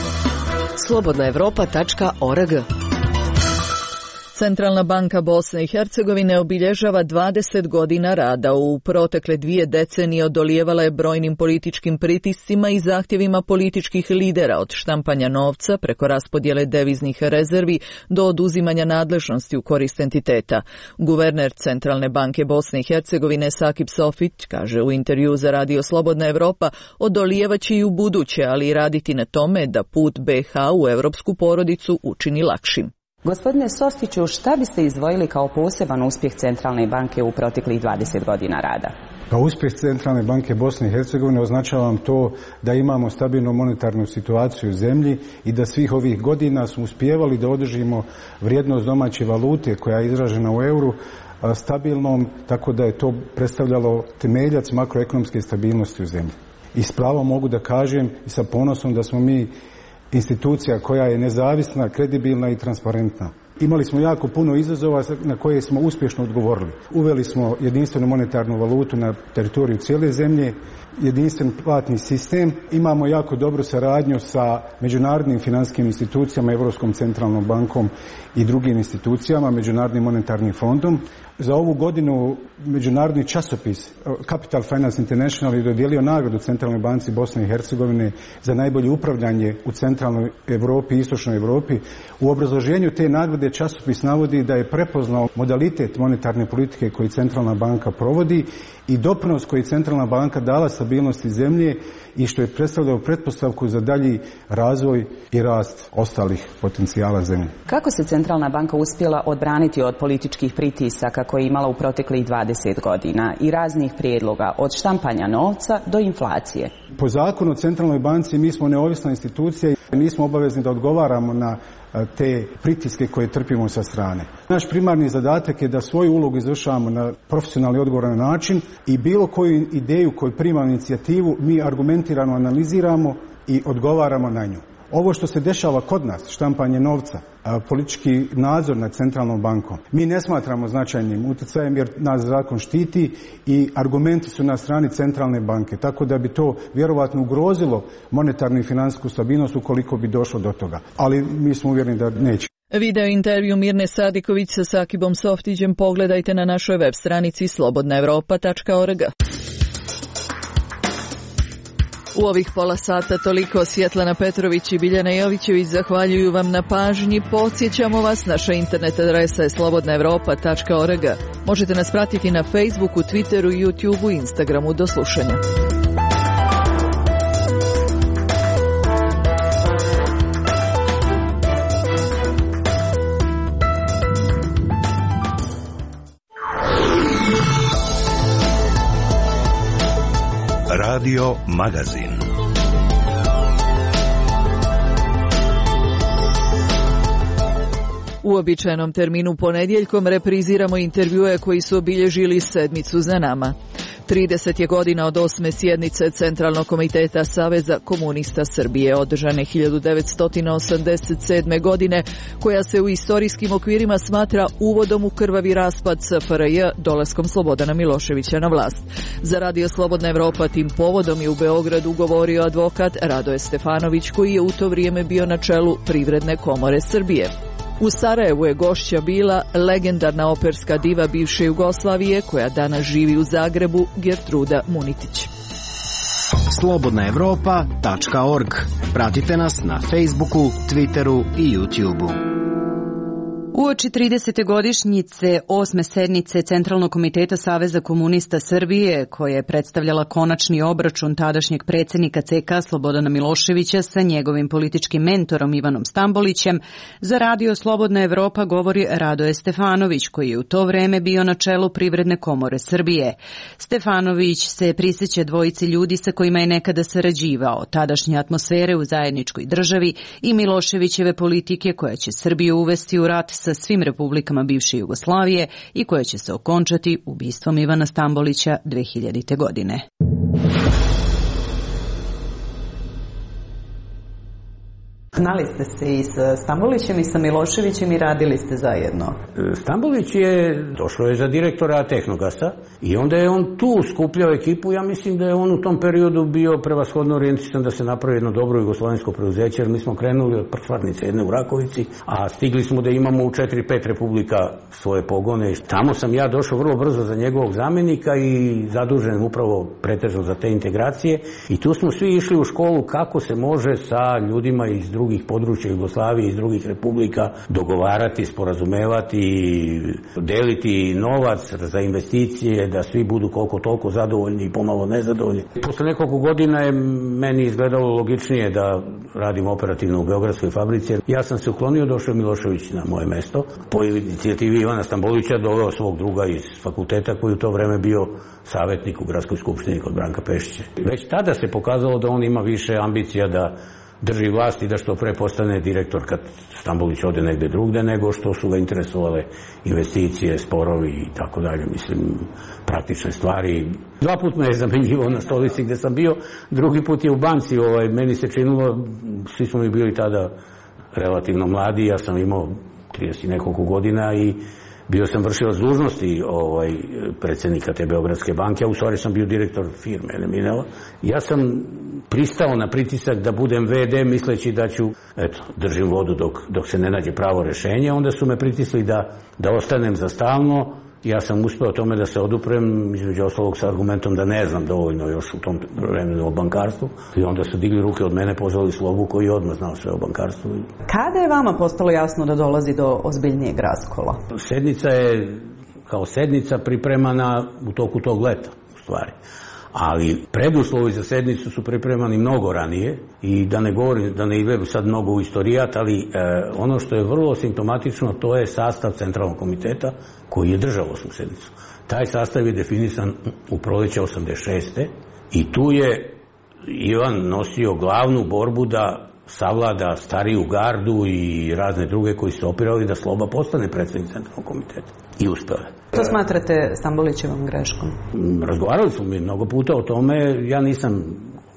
slobodna evropa tačka org. Centralna banka Bosne i Hercegovine obilježava dvadeset godina rada. U protekle dvije decenije odolijevala je brojnim političkim pritiscima i zahtjevima političkih lidera, od štampanja novca preko raspodjele deviznih rezervi do oduzimanja nadležnosti u korist entiteta. Guverner Centralne banke Bosne i Hercegovine Sakip Sofić kaže u intervju za Radio Slobodna Evropa odolijevaće i u buduće, ali i raditi na tome da put be ha u evropsku porodicu učini lakšim. Gospodine Sofiću, šta biste izdvojili kao poseban uspjeh Centralne banke u proteklih dvadeset godina rada? Pa uspjeh Centralne banke Bosne i Hercegovine označavam to da imamo stabilnu monetarnu situaciju u zemlji i da svih ovih godina smo uspijevali da održimo vrijednost domaće valute koja je izražena u euru stabilnom, tako da je to predstavljalo temeljac makroekonomske stabilnosti u zemlji. I s pravom mogu da kažem i sa ponosom da smo mi institucija koja je nezavisna, kredibilna i transparentna. Imali smo jako puno izazova na koje smo uspješno odgovorili. Uveli smo jedinstvenu monetarnu valutu na teritoriju cijele zemlje, jedinstven platni sistem. Imamo jako dobru saradnju sa međunarodnim financijskim institucijama, Europskom centralnom bankom i drugim institucijama, Međunarodnim monetarnim fondom. Za ovu godinu međunarodni časopis Capital Finance International je dodijelio nagradu Centralnoj banci Bosne i Hercegovine za najbolje upravljanje u centralnoj Europi i istočnoj Europi. U obrazloženju te nagrade časopis navodi da je prepoznao modalitet monetarne politike koji Centralna banka provodi i doprinos koji Centralna banka dala stabilnosti zemlje i što je predstavljao pretpostavku za dalji razvoj i rast ostalih potencijala zemlje. Kako se Centralna banka uspjela odbraniti od političkih pritisaka koje je imala u proteklih dvadeset godina i raznih prijedloga od štampanja novca do inflacije? Po zakonu o Centralnoj banci mi smo neovisna institucija i nismo obavezni da odgovaramo na te pritiske koje trpimo sa strane. Naš primarni zadatak je da svoju ulogu izvršavamo na profesionalni i odgovoran način i bilo koju ideju koju primamo inicijativu mi argumentirano analiziramo i odgovaramo na nju. Ovo što se dešava kod nas, štampanje novca, politički nadzor nad centralnom bankom, mi ne smatramo značajnim utjecajem jer nas zakon štiti i argumenti su na strani centralne banke, tako da bi to vjerovatno ugrozilo monetarnu i financijsku stabilnost ukoliko bi došlo do toga. Ali mi smo uvjereni da neće. Video intervju Mirne Sadiković sa Sakibom Softićem pogledajte na našoj web stranici slobodna europa tačka org. U ovih pola sata toliko. Svjetlana Petrović i Biljana Jovićević zahvaljuju vam na pažnji. Podsjećamo vas, naša internet adresa je slobodna europa tačka org. Možete nas pratiti na Facebooku, Twitteru, YouTubeu i Instagramu. Do slušanja. Radio Magazin. U uobičajenom terminu ponedjeljkom repriziramo intervjue koji su obilježili sedmicu za nama. trideset je godina od osme sjednice Centralnog komiteta Saveza komunista Srbije, održane hiljadu devetsto osamdeset sedme. godine, koja se u istorijskim okvirima smatra uvodom u krvavi raspad S F R J dolaskom Slobodana Miloševića na vlast. Za Radio Slobodna Evropa tim povodom je u Beogradu govorio advokat Radoje Stefanović, koji je u to vrijeme bio na čelu Privredne komore Srbije. U Sarajevu je gošća bila legendarna operska diva bivše Jugoslavije, koja danas živi u Zagrebu, Gertruda Munitić. slobodna europa tačka org. Pratite nas na Facebooku, Twitteru i YouTubeu. Uoči tridesete godišnjice osme sednice Centralnog komiteta Saveza komunista Srbije, koja je predstavljala konačni obračun tadašnjeg predsjednika C K Slobodana Miloševića sa njegovim političkim mentorom Ivanom Stambolićem, za Radio Slobodna Evropa govori Radoje Stefanović, koji je u to vreme bio na čelu Privredne komore Srbije. Stefanović se prisjeća dvojice ljudi sa kojima je nekada sarađivao, tadašnje atmosfere u zajedničkoj državi i Miloševićeve politike koja će Srbiju uvesti u rat sa svim republikama bivše Jugoslavije i koja će se okončati ubistvom Ivana Stambolića dve hiljadite. godine. Znali ste se i sa Stambolićem i sa Miloševićem i radili ste zajedno. Stambolić je, došao je za direktora Tehnogasa i onda je on tu skupljao ekipu. Ja mislim da je on u tom periodu bio prevashodno orijentisan da se napravi jedno dobro jugoslovensko preduzeće, jer mi smo krenuli od prtvarnice jedne u Rakovici, a stigli smo da imamo u četiri pet republika svoje pogone. Tamo sam ja došao vrlo brzo za njegovog zamjenika i zadužen upravo pretežno za te integracije i tu smo svi išli u školu kako se može sa ljudima iz drugih drugih područja Jugoslavije, iz drugih republika dogovarati, sporazumevati, deliti novac za investicije, da svi budu koliko toliko zadovoljni i pomalo nezadovoljni. Posle nekoliko godina je meni izgledalo logičnije da radim operativno u Beogradskoj fabrici. Ja sam se uklonio, došao Milošević na moje mesto. Po inicijativi Ivana Stambolića doveo svog druga iz fakulteta koji u to vreme bio savjetnik u Gradskoj skupštini kod Branka Pešića. Već tada se pokazalo da on ima više ambicija da drži vlast i da što pre postane direktor kad Stambolić ode negde drugde, nego što su ga interesovale investicije, sporovi i tako dalje, mislim, praktične stvari. Dva put me je zamenjivao na stolici gde sam bio, drugi put je u banci, ovaj, meni se činilo, svi smo mi bili tada relativno mladi, ja sam imao trideset i nekoliko godina i bio sam vršilac dužnosti ovaj, predsjednika te Beogradske banke, a u stvari sam bio direktor firme Eminela. Ja sam pristao na pritisak da budem ve de misleći da ću, eto, držim vodu dok, dok se ne nađe pravo rešenje. Onda su me pritisli da, da ostanem za stalno. Ja sam uspeo tome da se oduprem, između ostalog sa argumentom da ne znam dovoljno još u tom vremenu o bankarstvu. I onda su digli ruke od mene, pozvali Slobu koji je odmah znao sve o bankarstvu. Kada je vama postalo jasno da dolazi do ozbiljnijeg raskola? Sednica je kao sednica pripremana u toku tog leta, u stvari. Ali preduslovi za sednicu su pripremani mnogo ranije i da ne govorim, da ne idem sad mnogo u istorijat, ali e, ono što je vrlo simptomatično, to je sastav Centralnog komiteta koji je držao osmu sednicu. Taj sastav je definisan u proleće osamdeset šeste i tu je Ivan nosio glavnu borbu da savlada stariju gardu i razne druge koji su opirali da Sloba postane predsjednik Centralnog komiteta. I uspeo je. To smatrate Stambolićevom greškom? Razgovarali smo mi mnogo puta o tome. Ja nisam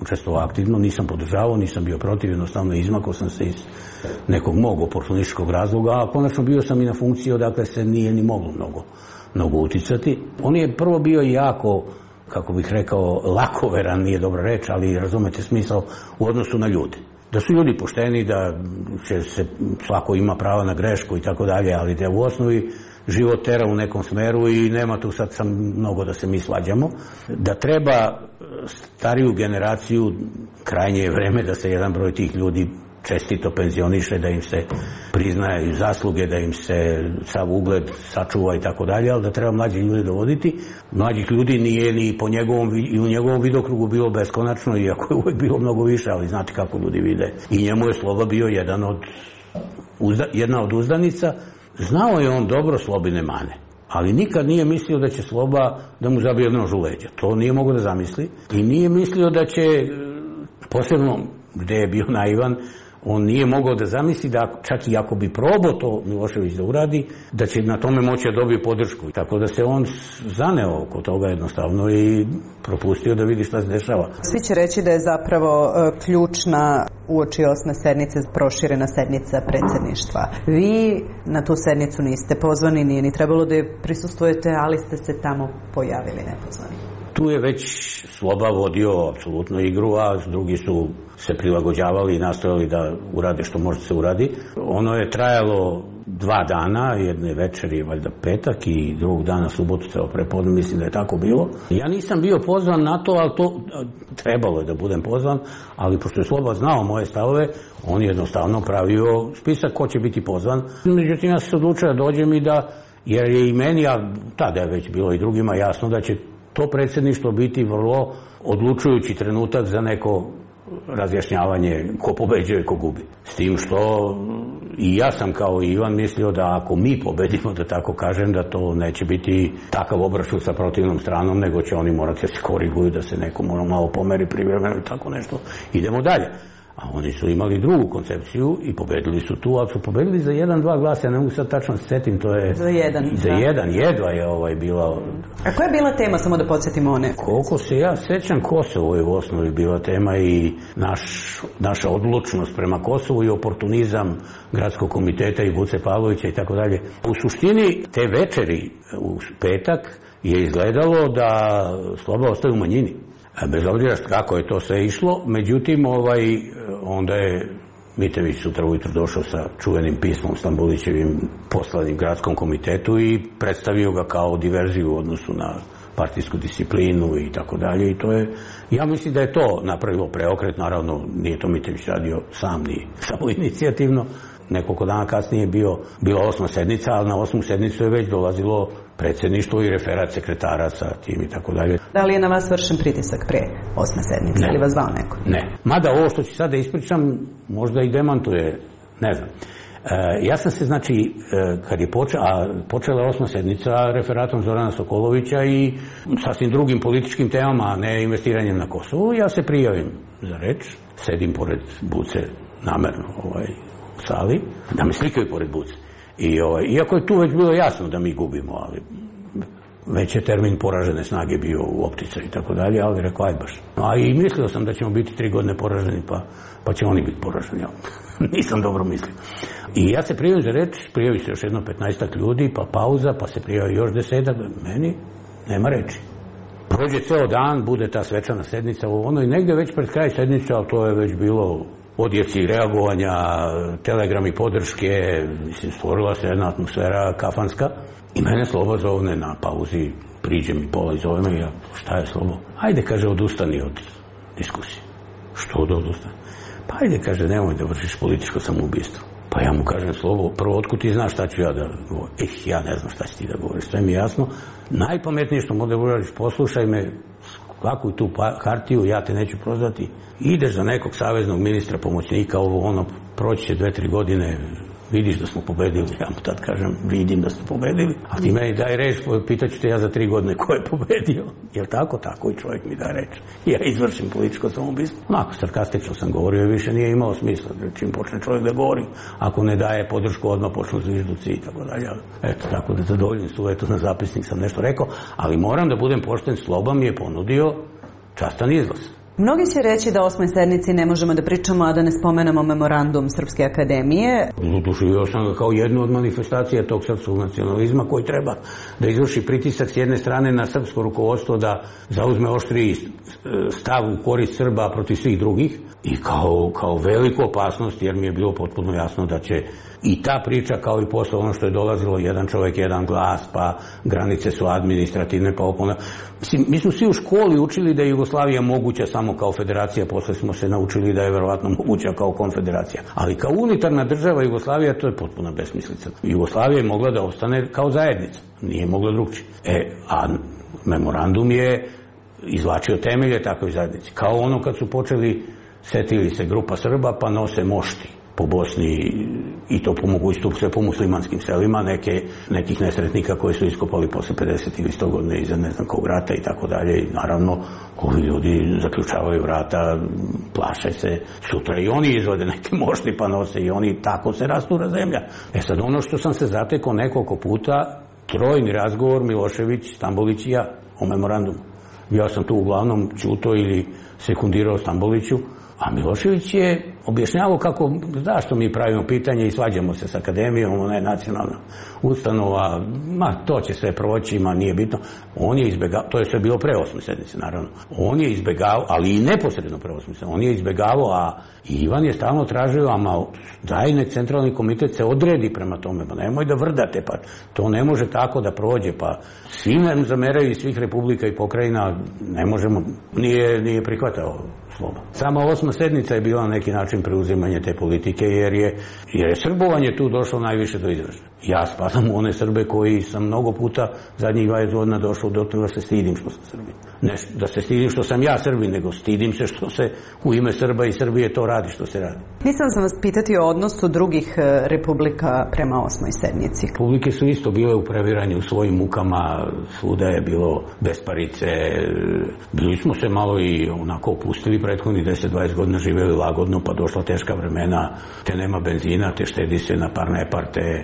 učestvovao aktivno, nisam podržavao, nisam bio protiv, jednostavno izmakao sam se iz nekog mog oportunističkog razloga, a konačno bio sam i na funkciji odakle se nije ni moglo mnogo, mnogo uticati. On je prvo bio jako, kako bih rekao, lakoveran, nije dobra reč, ali razumete smisao u odnosu na ljude. Da su ljudi pošteni, da će se, svako ima prava na grešku i tako dalje, ali da u osnovi život tera u nekom smeru i nema tu sad sam mnogo da se mi svađamo. Da treba stariju generaciju, krajnje je vreme da se jedan broj tih ljudi čestito penzioniše, da im se priznaje zasluge, da im se sav ugled sačuva i tako dalje, ali da treba mlađi ljudi dovoditi. Mlađih ljudi nije ni po njegovom, i u njegovom vidokrugu bilo beskonačno, iako je uvijek bilo mnogo više, ali znate kako ljudi vide. I njemu je Sloba bio jedan od, uzda, jedna od uzdanica. Znao je on dobro Slobine mane, ali nikad nije mislio da će Sloba da mu zabije nož u leđa. To nije mogao da zamisli i nije mislio da će, posebno gde je bio naivan, on nije mogao da zamisli da čak i ako bi probao to Milošević da uradi, da će na tome moći da dobije podršku. Tako da se on zaneo oko toga jednostavno i propustio da vidi šta se dešava. Svi će reći da je zapravo ključna uoči osme sednice proširena sednica predsjedništva. Vi na tu sednicu niste pozvani, nije ni trebalo da je prisustvujete, ali ste se tamo pojavili nepozvani. Tu je već Sloba vodio apsolutno igru, a drugi su se prilagođavali i nastojali da urade što može se uradi. Ono je trajalo dva dana, jedne večeri, valjda petak i drugog dana subotu, ceo prepodne, mislim da je tako bilo. Ja nisam bio pozvan na to, ali to trebalo je da budem pozvan, ali pošto je Sloba znao moje stavove, on je jednostavno pravio spisak ko će biti pozvan. Međutim, ja sam se odlučio da dođem i da, jer je i meni, a tada je već bilo i drugima jasno da će to predsjedništvo biti vrlo odlučujući trenutak za neko razjašnjavanje ko pobeđuje i ko gubi. S tim što i ja sam kao i Ivan mislio da ako mi pobedimo, da tako kažem, da to neće biti takav obračun sa protivnom stranom, nego će oni morati da se koriguju, da se neko mora malo pomeri privremeno i tako nešto. Idemo dalje. A oni su imali drugu koncepciju i pobedili su tu, ali su pobedili za jedan, dva glasa, ja ne mogu sad tačno setim, to je... Za jedan. Za da. jedan, jedva je ovaj bila... A koja je bila tema, samo da podsjetimo one? Koliko se ja sećam, Kosovo je u osnovi bila tema i naš, naša odlučnost prema Kosovu i oportunizam Gradskog komiteta i Buce Pavlovića i tako dalje. U suštini, te večeri u petak je izgledalo da Sloba ostaje u manjini. Bez obzira kako je to sve išlo, međutim, ovaj, onda je Mitević sutra ujutro došao sa čuvenim pismom Stambulićevim poslanim Gradskom komitetu i predstavio ga kao diverziju u odnosu na partijsku disciplinu i tako dalje. I to je, ja mislim da je to napravilo preokret, naravno nije to Mitević radio sam, ni samo inicijativno. Nekoliko dana kasnije je bio, bila osma sednica, ali na osmu sednicu je već dolazilo predsjedništvo i referat sekretara sa tim i tako dalje. Da li je na vas vršen pritisak pre osme sednice? Ne. Ili vas zvao neko? Ne. Mada ovo što ću sada ispričam možda i demantuje, ne znam. E, ja sam se, znači, e, kad je počela, a počela osma sednica referatom Zorana Sokolovića i sasvim drugim političkim temama, a ne investiranjem na Kosovu, ja se prijavim za reč, sedim pored Buce namerno ovaj, u sali, da me slikaju pored Buce. I, ovaj, iako je tu već bilo jasno da mi gubimo, ali već je termin poražene snage bio u optica i tako dalje, ali rekao, aj baš. A i mislio sam da ćemo biti tri godine poraženi, pa, pa će oni biti poraženi. Nisam dobro mislio. I ja se prijavim za reč, prijavi se još jedno petnaestak ljudi, pa pauza, pa se prijavi još desetak, meni nema reči. Prođe ceo dan, bude ta svečana sednica, ono i negde već pred kraj sednice, ali to je već bilo odjeci reagovanja, telegrami podrške, mislim, stvorila se jedna atmosfera kafanska i mene Slobo zovne na pauzi, priđe mi pola i zove me, ja, šta je Slobo? Ajde, kaže, odustani od diskusije. Što da odustani? Pa ajde, kaže, nemoj da vršiš političko samoubistvo. Pa ja mu kažem, Slobo, prvo, otkud ti znaš šta ću ja da govorim? Eh, ja ne znam šta će ti da govoriš, sve mi je jasno. Najpametnije što možda uradiš, poslušaj me, svakuj tu hartiju, ja te neću prozvati. Ideš za nekog saveznog ministra, pomoćnika, ovo ono, proći će dve, tri godine, vidiš da smo pobedili. Ja mu tad kažem, vidim da ste pobedili. A ti meni daj reč, pitaću te ja za tri godine ko je pobedio. Jel tako? Tako i čovjek mi da reč. Ja izvršim političko samoubistvo. Onako, sarkastično sam govorio i više nije imalo smisla. Čim počne čovjek da govori, ako ne daje podršku, odmah počnu zvižduci i tako dalje. Eto, tako da zadovoljim su, eto, na zapisnik sam nešto rekao, ali moram da budem pošten, Sloba mi je ponudio častan izlaz. Mnogi će reći da osmoj sednici ne možemo da pričamo, a da ne spomenemo memorandum Srpske akademije. Doživio sam ga kao jednu od manifestacija tog srpskog nacionalizma koji treba da izvrši pritisak s jedne strane na srpsko rukovodstvo da zauzme oštriji stav u korist Srba protiv svih drugih i kao, kao veliku opasnost, jer mi je bilo potpuno jasno da će i ta priča, kao i posle ono što je dolazilo jedan čovjek, jedan glas, pa granice su administrativne, pa opona. Mislim, mi smo svi u školi učili da je Jugoslavija moguća samo kao federacija, posle smo se naučili da je verovatno moguća kao konfederacija. Ali kao unitarna država Jugoslavija, to je potpuna besmislica. Jugoslavija je mogla da ostane kao zajednica, nije mogla drugčije. E, a memorandum je izvlačio temelje takvoj zajednici. Kao ono kad su počeli, setili se grupa Srba, pa nose mošti po Bosni i to po mogućstvu sve po muslimanskim selima, neke, nekih nesretnika koji su iskopali posle pedeset ili sto godina iza ne znam kog rata i tako dalje. I naravno, ovi ljudi zaključavaju vrata, plaše se, sutra i oni izvode neke mošti pa nose i oni, tako se rastura zemlja. E sad, ono što sam se zatekao nekoliko puta, trojni razgovor Milošević, Stambolić i ja o memorandumu. Ja sam tu uglavnom ćuto ili sekundirao Stamboliću, a Milošević je objašnjavao kako, zašto mi pravimo pitanje i svađamo se s akademijom, ona je nacionalna ustanova, ma to će sve proći, ma nije bitno. On je izbegao, to je sve bilo pre osme sednice, naravno. On je izbegao, ali i neposredno pre osme sednice, on je izbegavao, a Ivan je stalno tražio, ama daj nek centralni komitet se odredi prema tome, pa nemoj da vrdate, pa to ne može tako da prođe, pa svi nam zameraju iz svih republika i pokrajina, ne možemo, nije, nije prihvatao sloba. Sama osma sednica je bila na neki način preuzimanje te politike, jer je, jer je srbovanje tu došlo najviše do izražaja. Ja spadam u one Srbe koji sam mnogo puta zadnjih dvadeset godina došao do toga da se stidim što sam Srbin. Ne da se stidim što sam ja Srbin, nego stidim se što se u ime Srba i Srbije to radi što se radi. Nisam sam vas pitati o odnosu drugih republika prema osmoj sednici. Republike su isto bile u previranju u svojim mukama, svuda je bilo besparice, bili smo se malo i onako opustili prethodnih deset dvadeset godina, živjeli lagodno, pa došla teška vremena, te nema benzina, te štedi se na par nepar, te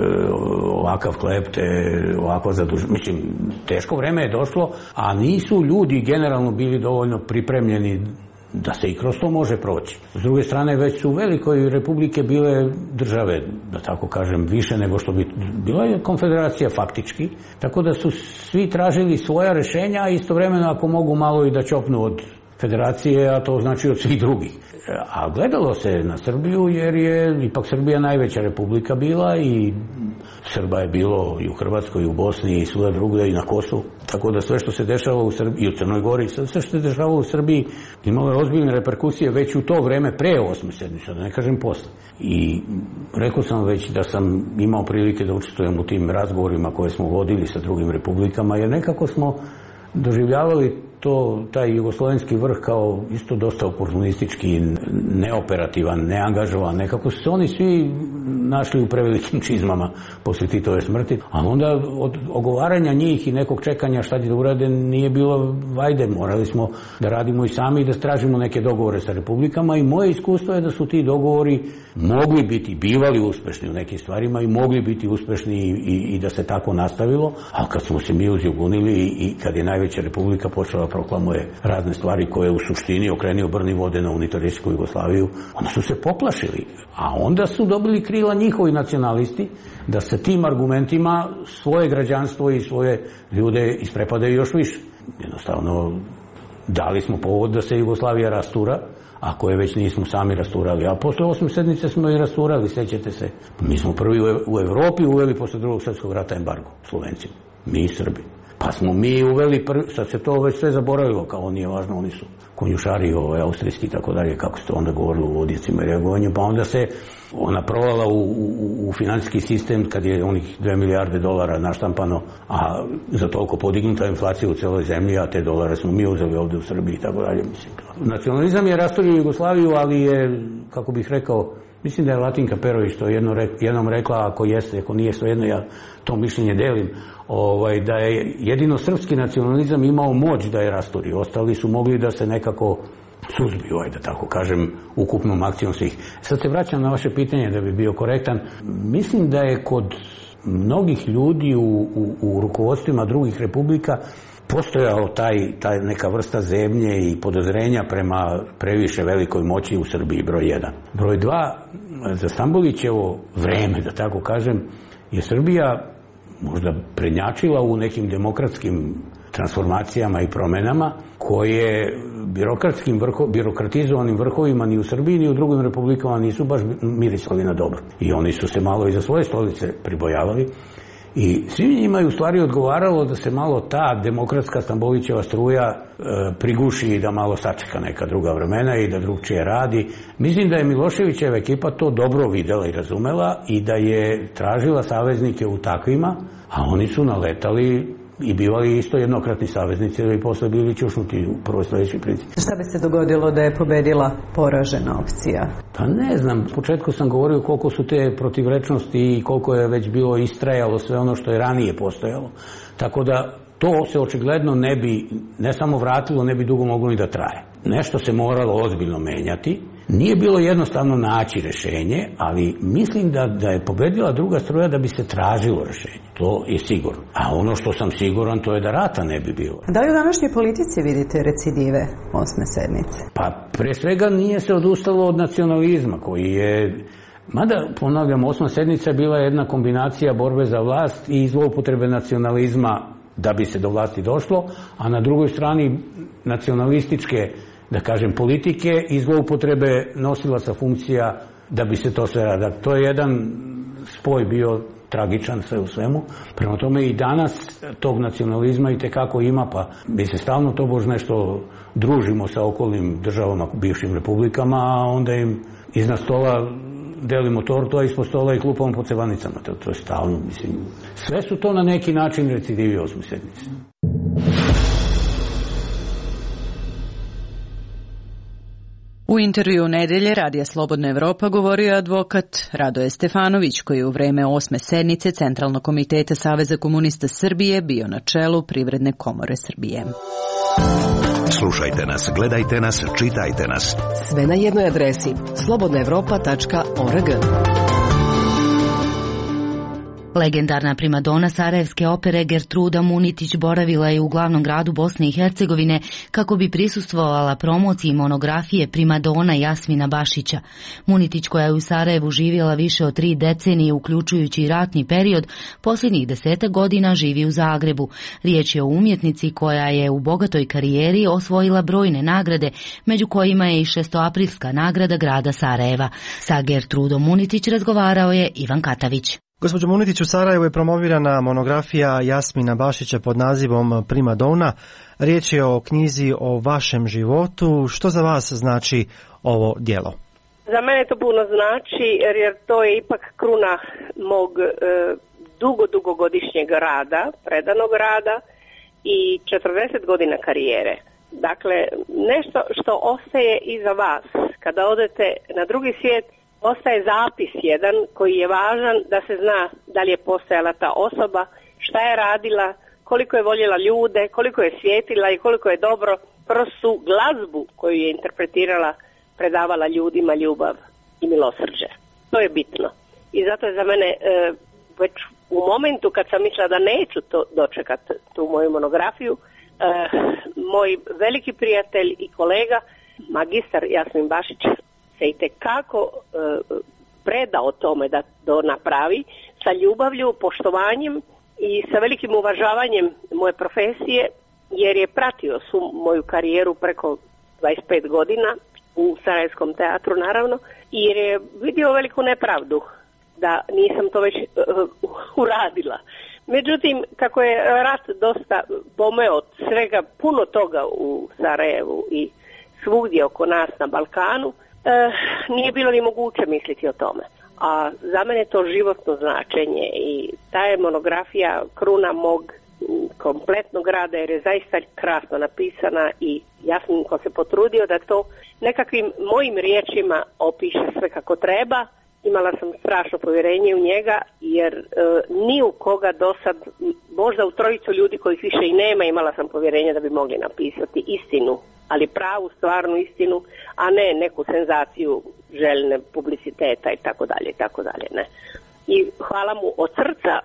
ovakav hleb, te ovakva zaduženja. Mislim, teško vreme je došlo, a nisu ljudi generalno bili dovoljno pripremljeni da se i kroz to može proći. S druge strane, već su u velikoj republike bile države, da tako kažem, više nego što bi bila je konfederacija faktički, tako da su svi tražili svoja rešenja, a istovremeno ako mogu malo i da čopnu od federacije, a to znači od svih drugih. A gledalo se na Srbiju jer je ipak Srbija najveća republika bila i Srba je bilo i u Hrvatskoj i u Bosni i svuda drugdje i na Kosovu. Tako da sve što se dešava u Srbiji i u Crnoj Gori, sve što se dešava u Srbiji imalo je ozbiljne reperkusije već u to vreme pre osme sednice, da ne kažem posle. I rekao sam već da sam imao prilike da učestvujem u tim razgovorima koje smo vodili sa drugim republikama, jer nekako smo doživljavali to, taj jugoslovenski vrh kao isto dosta oportunistički, neoperativan, neangažovan. Nekako su se oni svi našli u prevelikim čizmama posle Titove smrti. A onda od ogovaranja njih i nekog čekanja šta će da urade nije bilo vajde. Morali smo da radimo i sami i da tražimo neke dogovore sa republikama i moje iskustvo je da su ti dogovori mogli biti, bivali uspešni u nekim stvarima i mogli biti uspešni i, i, i da se tako nastavilo. A kad smo se mi uzjugunili i, i kad je najveća republika počela proklamuje razne stvari koje u suštini okreni obrni vode na unitaristsku Jugoslaviju, onda su se poplašili. A onda su dobili krila njihovi nacionalisti da sa tim argumentima svoje građanstvo i svoje ljude isprepadaju još više. Jednostavno, dali smo povod da se Jugoslavija rastura, ako je već nismo sami rasturali. A posle osme sednice smo i rasturali, sećate se. Mi smo prvi u Evropi uveli posle drugog svjetskog rata embargo Slovencima. Mi i Srbi. Pa smo mi uveli, prvi, sad se to već sve zaboravilo, kao nije važno, oni su konjušari ovaj, austrijski i tako dalje, kako ste onda govorili u odjecima i reagovanju, pa onda se ona prolala u, u, u finansijski sistem kad je onih dve milijarde dolara naštampano, a za toliko podignuta inflacija u celoj zemlji, a te dolare smo mi uzeli ovde u Srbiji i tako dalje, mislim. Nacionalizam je rasturio Jugoslaviju, ali je, kako bih rekao, mislim da je Latinka Perović to jedno, jednom rekla, ako jeste, ako nije svejedno, ja to mišljenje delim, ovaj, da je jedino srpski nacionalizam imao moć da je rasturio. Ostali su mogli da se nekako suzbiju, ovaj, da tako kažem, ukupnom akcijom svih. Sad se vraćam na vaše pitanje da bi bio korektan. Mislim da je kod mnogih ljudi u, u, u rukovodstvima drugih republika postojao taj, taj neka vrsta zemlje i podozrenja prema previše velikoj moći u Srbiji, broj jedan. Broj dva, za Stambolićevo vreme, da tako kažem, je Srbija možda prednjačila u nekim demokratskim transformacijama i promenama koje birokratskim vrho, birokratizovanim vrhovima ni u Srbiji ni u drugim republikama nisu baš mirisali na dobro. I oni su se malo i za svoje stolice pribojavali. I svi njima je u stvari odgovaralo da se malo ta demokratska Stambolićeva struja e, priguši i da malo sačeka neka druga vremena i da drugčije radi. Mislim da je Miloševićeva ekipa to dobro videla i razumela i da je tražila saveznike u takvima, a oni su naletali i bivali isto jednokratni saveznici i posle bili čušnuti u prvoj sledećoj princip. Šta bi se dogodilo da je pobedila poražena opcija? Pa ne znam, u početku sam govorio koliko su te protivrečnosti i koliko je već bilo istrajalo sve ono što je ranije postojalo. Tako da to se očigledno ne bi, ne samo vratilo, ne bi dugo moglo ni da traje. Nešto se moralo ozbiljno menjati. Nije bilo jednostavno naći rešenje, ali mislim da, da je pobedila druga struja da bi se tražilo rešenje. To je sigurno. A ono što sam siguran to je da rata ne bi bilo. Da li u današnjoj politici vidite recidive osme sednice? Pa pre svega nije se odustalo od nacionalizma koji je... Mada, ponavljam, osma sednica je bila jedna kombinacija borbe za vlast i zloupotrebe nacionalizma da bi se do vlasti došlo, a na drugoj strani nacionalističke, da kažem, politike i zloupotrebe nosilaca funkcija da bi se to sve rada. To je jedan spoj bio tragičan sve u svemu. Prema tome i danas tog nacionalizma i tekako ima, pa bi se stalno to bož nešto družimo sa okolnim državama, bivšim republikama, a onda im iznad stola delimo tortu, a ispod stola i klupamo po cevanicama. To, to je stalno, mislim. Sve su to na neki način recidivi osme sednice. U intervju nedelje Radija Slobodna Evropa govorio je advokat Radoje Stefanović, koji je u vreme osme sednice Centralnog komiteta Saveza komunista Srbije bio na čelu Privredne komore Srbije. Slušajte nas, gledajte nas, čitajte nas. Sve na jednoj adresi slobodna evropa tačka org. Legendarna primadona sarajevske opere Gertruda Munitić boravila je u glavnom gradu Bosne i Hercegovine kako bi prisustvovala promociji monografije primadona Jasmina Bašića. Munitić, koja je u Sarajevu živjela više od tri decenije, uključujući i ratni period, posljednjih desetak godina živi u Zagrebu. Riječ je o umjetnici koja je u bogatoj karijeri osvojila brojne nagrade, među kojima je i šestoaprilska nagrada grada Sarajeva. Sa Gertrudom Munitić razgovarao je Ivan Katavić. Gospođo Munitić, u Sarajevu je promovirana monografija Jasmina Bašića pod nazivom Primadona. Riječ je o knjizi o vašem životu. Što za vas znači ovo djelo? Za mene to puno znači jer to je ipak kruna mog e, dugo, dugogodišnjeg rada, predanog rada i četrdeset godina karijere. Dakle, nešto što ostaje iza vas kada odete na drugi svijet, ostaje zapis jedan koji je važan da se zna da li je postojala ta osoba, šta je radila, koliko je voljela ljude, koliko je svijetila i koliko je dobro kroz su glazbu koju je interpretirala predavala ljudima ljubav i milosrđe. To je bitno. I zato je za mene e, već u momentu kad sam mislila da neću to dočekat tu moju monografiju, e, moj veliki prijatelj i kolega, magistar Jasmin Bašić, se i tekako e, predao tome da to napravi sa ljubavlju, poštovanjem i sa velikim uvažavanjem moje profesije, jer je pratio su moju karijeru preko dvadeset pet godina u Sarajevskom teatru, naravno, i jer je vidio veliku nepravdu da nisam to već uh, uradila. Međutim, kako je rat dosta pomeo svega puno toga u Sarajevu i svugdje oko nas na Balkanu, Uh, nije bilo ni moguće misliti o tome. A za mene je to životno značenje i ta je monografija kruna mog kompletnog rada jer je zaista krasno napisana i ja sam ko se potrudio da to nekakvim mojim riječima opiše sve kako treba. Imala sam strašno povjerenje u njega jer uh, ni u koga do sad, možda u trojicu ljudi kojih više i nema, imala sam povjerenje da bi mogli napisati istinu, ali pravu, stvarnu istinu, a ne neku senzaciju željne publiciteta i tako dalje i tako dalje, ne. I hvala mu od srca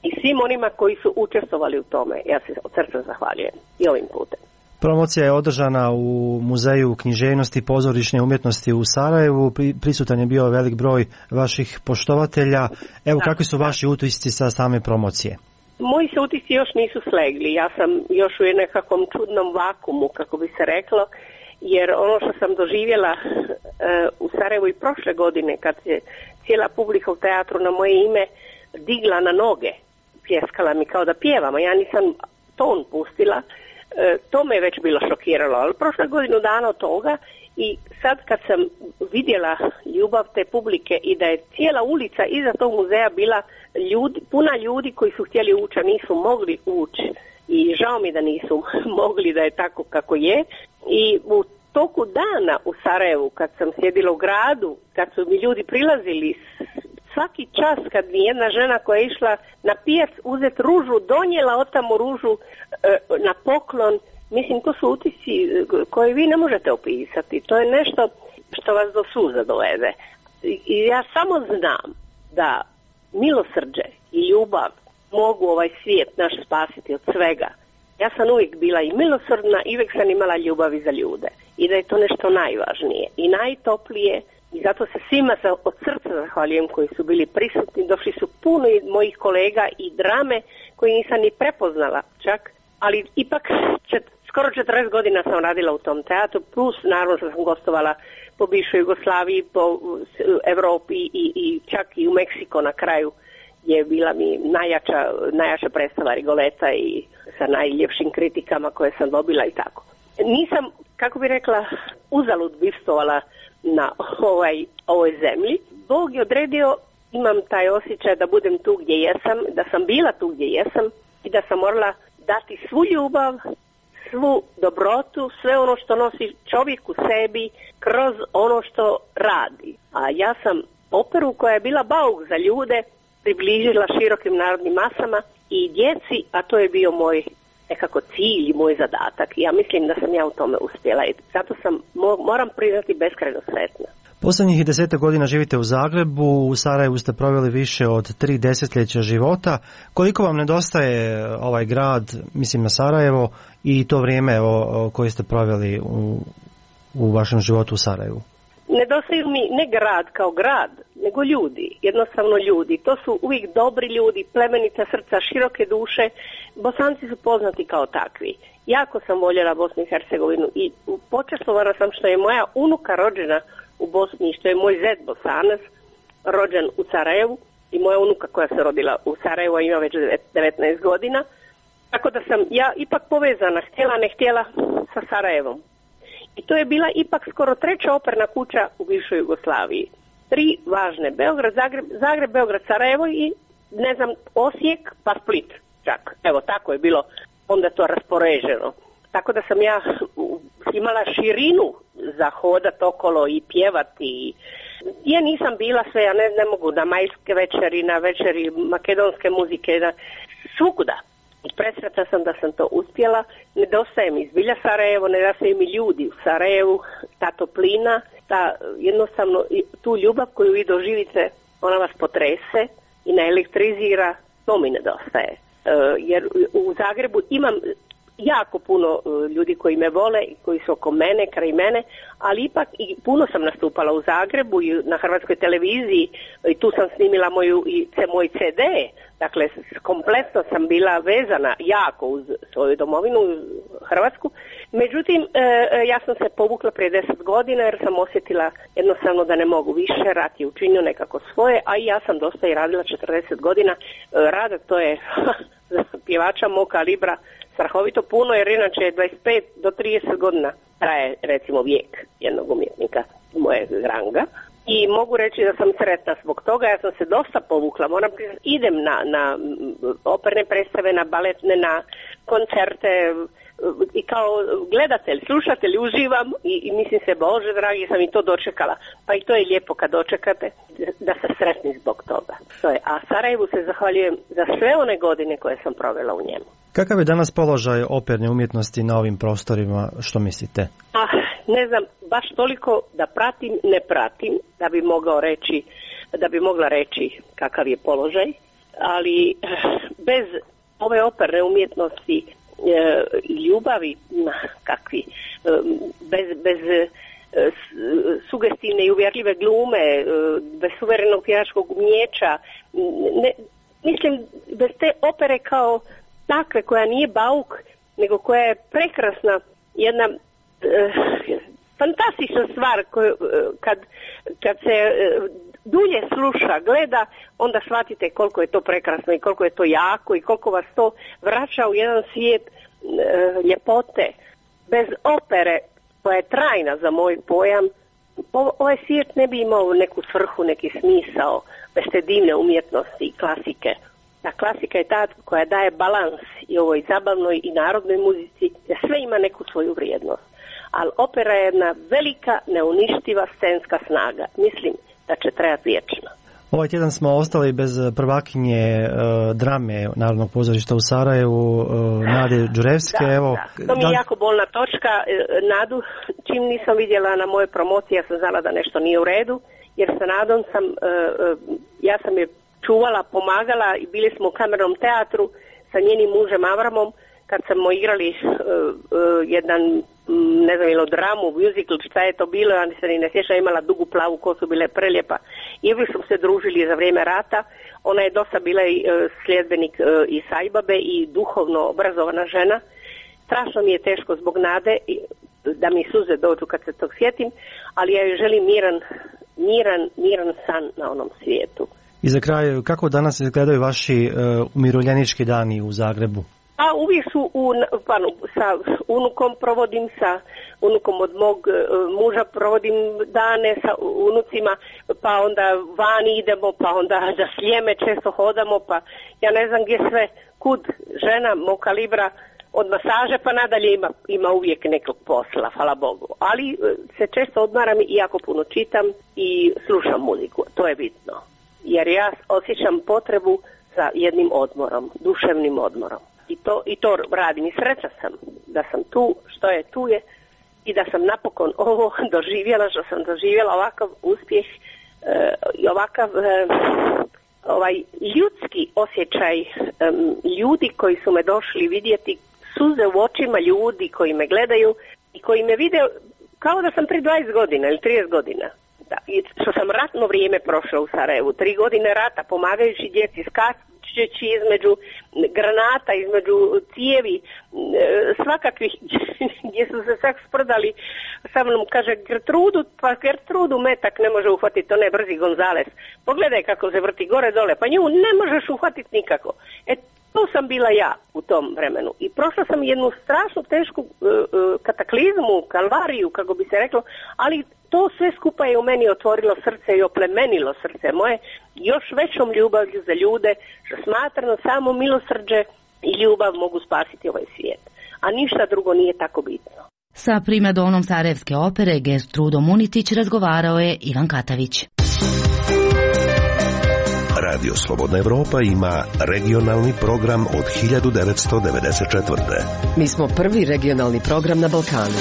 i svim onima koji su učestvovali u tome. Ja se od srca zahvaljujem i ovim putem. Promocija je održana u Muzeju književnosti i pozorišne umjetnosti u Sarajevu. Prisutan je bio velik broj vaših poštovatelja. Evo, da, kakvi su vaši utisci sa same promocije? Moji se utisci još nisu slegli. Ja sam još u nekakvom čudnom vakumu, kako bi se reklo, jer ono što sam doživjela uh, u Sarajevu i prošle godine, kad se cijela publika u teatru na moje ime digla na noge, pljeskala mi kao da pjevam, a ja nisam ton pustila, uh, to me je već bilo šokiralo, ali prošle godinu dana od toga i sad kad sam vidjela ljubav te publike i da je cijela ulica iza tog muzeja bila ljudi, puna ljudi koji su htjeli ući, a nisu mogli ući, i žao mi da nisu mogli, da je tako kako je. I u toku dana u Sarajevu, kad sam sjedila u gradu, kad su mi ljudi prilazili, svaki čas kad mi jedna žena koja je išla na pijac uzeti ružu, donijela od tamo ružu e, na poklon, mislim, to su utisci koje vi ne možete opisati. To je nešto što vas do suza dovede. I, i ja samo znam da milosrđe i ljubav mogu ovaj svijet naš spasiti od svega. Ja sam uvijek bila i milosrdna i uvijek sam imala ljubavi za ljude. I da je to nešto najvažnije i najtoplije. I zato se svima od srca zahvaljujem koji su bili prisutni. Došli su puno i mojih kolega i drame koje nisam ni prepoznala čak. Ali ipak čet, skoro četrdeset godina sam radila u tom teatru. Plus naravno što sam gostovala po bivšoj Jugoslaviji, po Evropi i, i čak i u Meksiko na kraju. Je bila mi najjača, najjača predstava Rigoleta i sa najljepšim kritikama koje sam dobila i tako. Nisam, kako bi rekla, uzalud bivstvovala na ovaj, ovoj zemlji. Bog je odredio, imam taj osjećaj da budem tu gdje jesam, da sam bila tu gdje jesam i da sam morala dati svu ljubav, svu dobrotu, sve ono što nosi čovjek u sebi kroz ono što radi. A ja sam operu koja je bila bauk za ljude približila širokim narodnim masama i djeci, a to je bio moj nekako cilj i moj zadatak. Ja mislim da sam ja u tome uspjela i zato sam, moram priznati, beskrajno sretna. Posljednjih desetak godina živite u Zagrebu, u Sarajevu ste proveli više od tri desetljeća života. Koliko vam nedostaje ovaj grad, mislim na Sarajevo, i to vrijeme o, koje ste proveli u, u vašem životu u Sarajevu? Nedostaju mi ne grad kao grad, nego ljudi, jednostavno ljudi. To su uvijek dobri ljudi, plemenita srca, široke duše. Bosanci su poznati kao takvi. Jako sam voljela Bosnu i Hercegovinu i počastvovana sam što je moja unuka rođena u Bosni i što je moj zet Bosanac rođen u Sarajevu i moja unuka koja se rodila u Sarajevu ima već devetnaest godina. Tako da sam ja ipak povezana, htjela ne htjela, sa Sarajevom. I to je bila ipak skoro treća operna kuća u bivšoj Jugoslaviji. Tri važne, Beograd, Zagreb, Zagreb, Beograd, Sarajevo i, ne znam, Osijek pa Split čak. Evo, tako je bilo onda to raspoređeno. Tako da sam ja imala širinu za hodat okolo i pjevati. Ja nisam bila sve, ja ne, ne mogu, na majske večeri, na večeri makedonske muzike, na svukuda. Presretna sam da sam to uspjela. Nedostaje mi zbilja Sarajevo, nedostaje mi ljudi u Sarajevu, ta toplina, ta jednostavno tu ljubav koju vi doživite, ona vas potrese i naelektrizira, to mi nedostaje. Uh, jer u Zagrebu imam jako puno ljudi koji me vole i koji su oko mene, kraj mene, ali ipak i puno sam nastupala u Zagrebu i na Hrvatskoj televiziji i tu sam snimila moju, i moj ce de, dakle kompletno sam bila vezana jako uz svoju domovinu, uz Hrvatsku. Međutim, ja sam se povukla prije deset godina jer sam osjetila jednostavno da ne mogu više, rat je učinio nekako svoje, a i ja sam dosta i radila četrdeset godina. Rada to je za pjevača mog kalibra strahovito puno, jer inače dvadeset pet do trideset godina traje recimo vijek jednog umjetnika mojeg ranga. I mogu reći da sam sretna zbog toga, ja sam se dosta povukla, moram priznati, idem na, na operne predstave, na baletne, na koncerte i kao gledatelj, slušatelj uživam i, i mislim se, Bože dragi, sam i to dočekala. Pa i to je lijepo kad dočekate da se sretni zbog toga. To je. A Sarajevu se zahvaljujem za sve one godine koje sam provela u njemu. Kakav je danas položaj operne umjetnosti na ovim prostorima, što mislite? Ah, ne znam, baš toliko da pratim, ne pratim, da bi mogao reći, da bi mogla reći kakav je položaj. ali bez ove operne umjetnosti i ljubavi, kakvi, bez, bez sugestivne i uvjerljive glume, bez suverenog pjevačkog umjeća, ne, mislim, bez te opere kao takve, koja nije bauk, nego koja je prekrasna, jedna uh, fantastična stvar koju, uh, kad, kad se uh, dulje sluša, gleda, onda shvatite koliko je to prekrasno i koliko je to jako i koliko vas to vraća u jedan svijet uh, ljepote. Bez opere, koja je trajna za moj pojam, ovaj svijet ne bi imao neku svrhu, neki smisao, bez te divne umjetnosti i klasike. Ta klasika je ta koja daje balans i ovoj zabavnoj i narodnoj muzici, jer sve ima neku svoju vrijednost. Ali opera je jedna velika, neuništiva scenska snaga. Mislim da će trajati vječno. Ovaj tjedan smo ostali bez prvakinje e, drame Narodnog pozorišta u Sarajevu, e, Nade Đurevske. Da, Evo, da. To mi je da... jako bolna točka. E, Nadu, čim nisam vidjela na moje promocije, ja sam znala da nešto nije u redu, jer sa Nadom sam, e, e, ja sam je čuvala, pomagala i bili smo u Kamernom teatru sa njenim mužem Avramom kad smo igrali uh, uh, jedan, ne znam, ili dramu, musical, šta je to bilo, ja se ni ne sjećam, imala dugu plavu kosu, bile prelijepa. I uvijek smo se družili za vrijeme rata. Ona je dosta bila i uh, sljedbenik uh, i sajbabe i duhovno obrazovana žena. Strašno mi je teško zbog Nade, da mi suze dođu kad se tog sjetim, ali ja joj želim miran, miran, miran san na onom svijetu. I za kraj, kako danas izgledaju vaši uh, umirovljenički dani u Zagrebu? Pa uvijek su, u, pa, sa unukom provodim, sa unukom od mog uh, muža provodim dane sa unucima, pa onda van idemo, pa onda za Sljeme često hodamo, pa ja ne znam gdje sve, kud žena mog kalibra, od masaže pa nadalje ima, ima uvijek nekog posla, hvala Bogu. Ali uh, se često odmaram i jako puno čitam i slušam muziku, to je bitno. Jer ja osjećam potrebu za jednim odmorom, duševnim odmorom. I to, i to radim. I sreća sam da sam tu, što je tu je, i da sam napokon ovo doživjela, što sam doživjela ovakav uspjeh e, i ovakav e, ovaj ljudski osjećaj e, ljudi koji su me došli vidjeti, suze u očima ljudi koji me gledaju i koji me vide kao da sam prije dvadeset godina ili trideset godina. Da, i što sam ratno vrijeme prošla u Sarajevu, tri godine rata, pomagajući djeci, skačući između granata, između cijevi, svakakvih, gdje su se sad sprdali sa mnom, kaže Gertrudu, pa Gertrudu metak ne može uhvatiti, to ne brzi Gonzales. Pogledaj kako se vrti gore dole, pa nju ne možeš uhvatiti nikako. E, to sam bila ja u tom vremenu i prošla sam jednu strašnu tešku uh, uh, kataklizmu, kalvariju, kako bi se reklo, ali to sve skupa je u meni otvorilo srce i oplemenilo srce moje još većom ljubavlju za ljude, što smatrano samo milosrđe i ljubav mogu spasiti ovaj svijet. A ništa drugo nije tako bitno. Sa primadonom Sarajevske opere Gertrudom Unitić razgovarao je Ivan Katavić. Radio Slobodna Evropa ima regionalni program od hiljadu devetsto devedeset četvrte. Mi smo prvi regionalni program na Balkanu.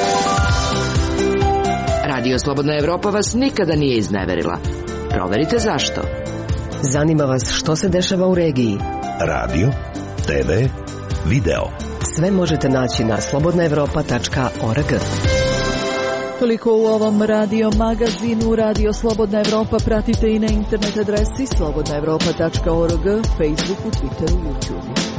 Radio Slobodna Evropa vas nikada nije izneverila. Proverite zašto. Zanima vas što se dešava u regiji. Radio, te ve, video. Sve možete naći na slobodna evropa tačka org. Toliko u ovom radio magazinu. Radio Slobodna Evropa pratite i na internet adresi slobodna evropa tačka org, Facebooku, Twitteru, YouTubeu.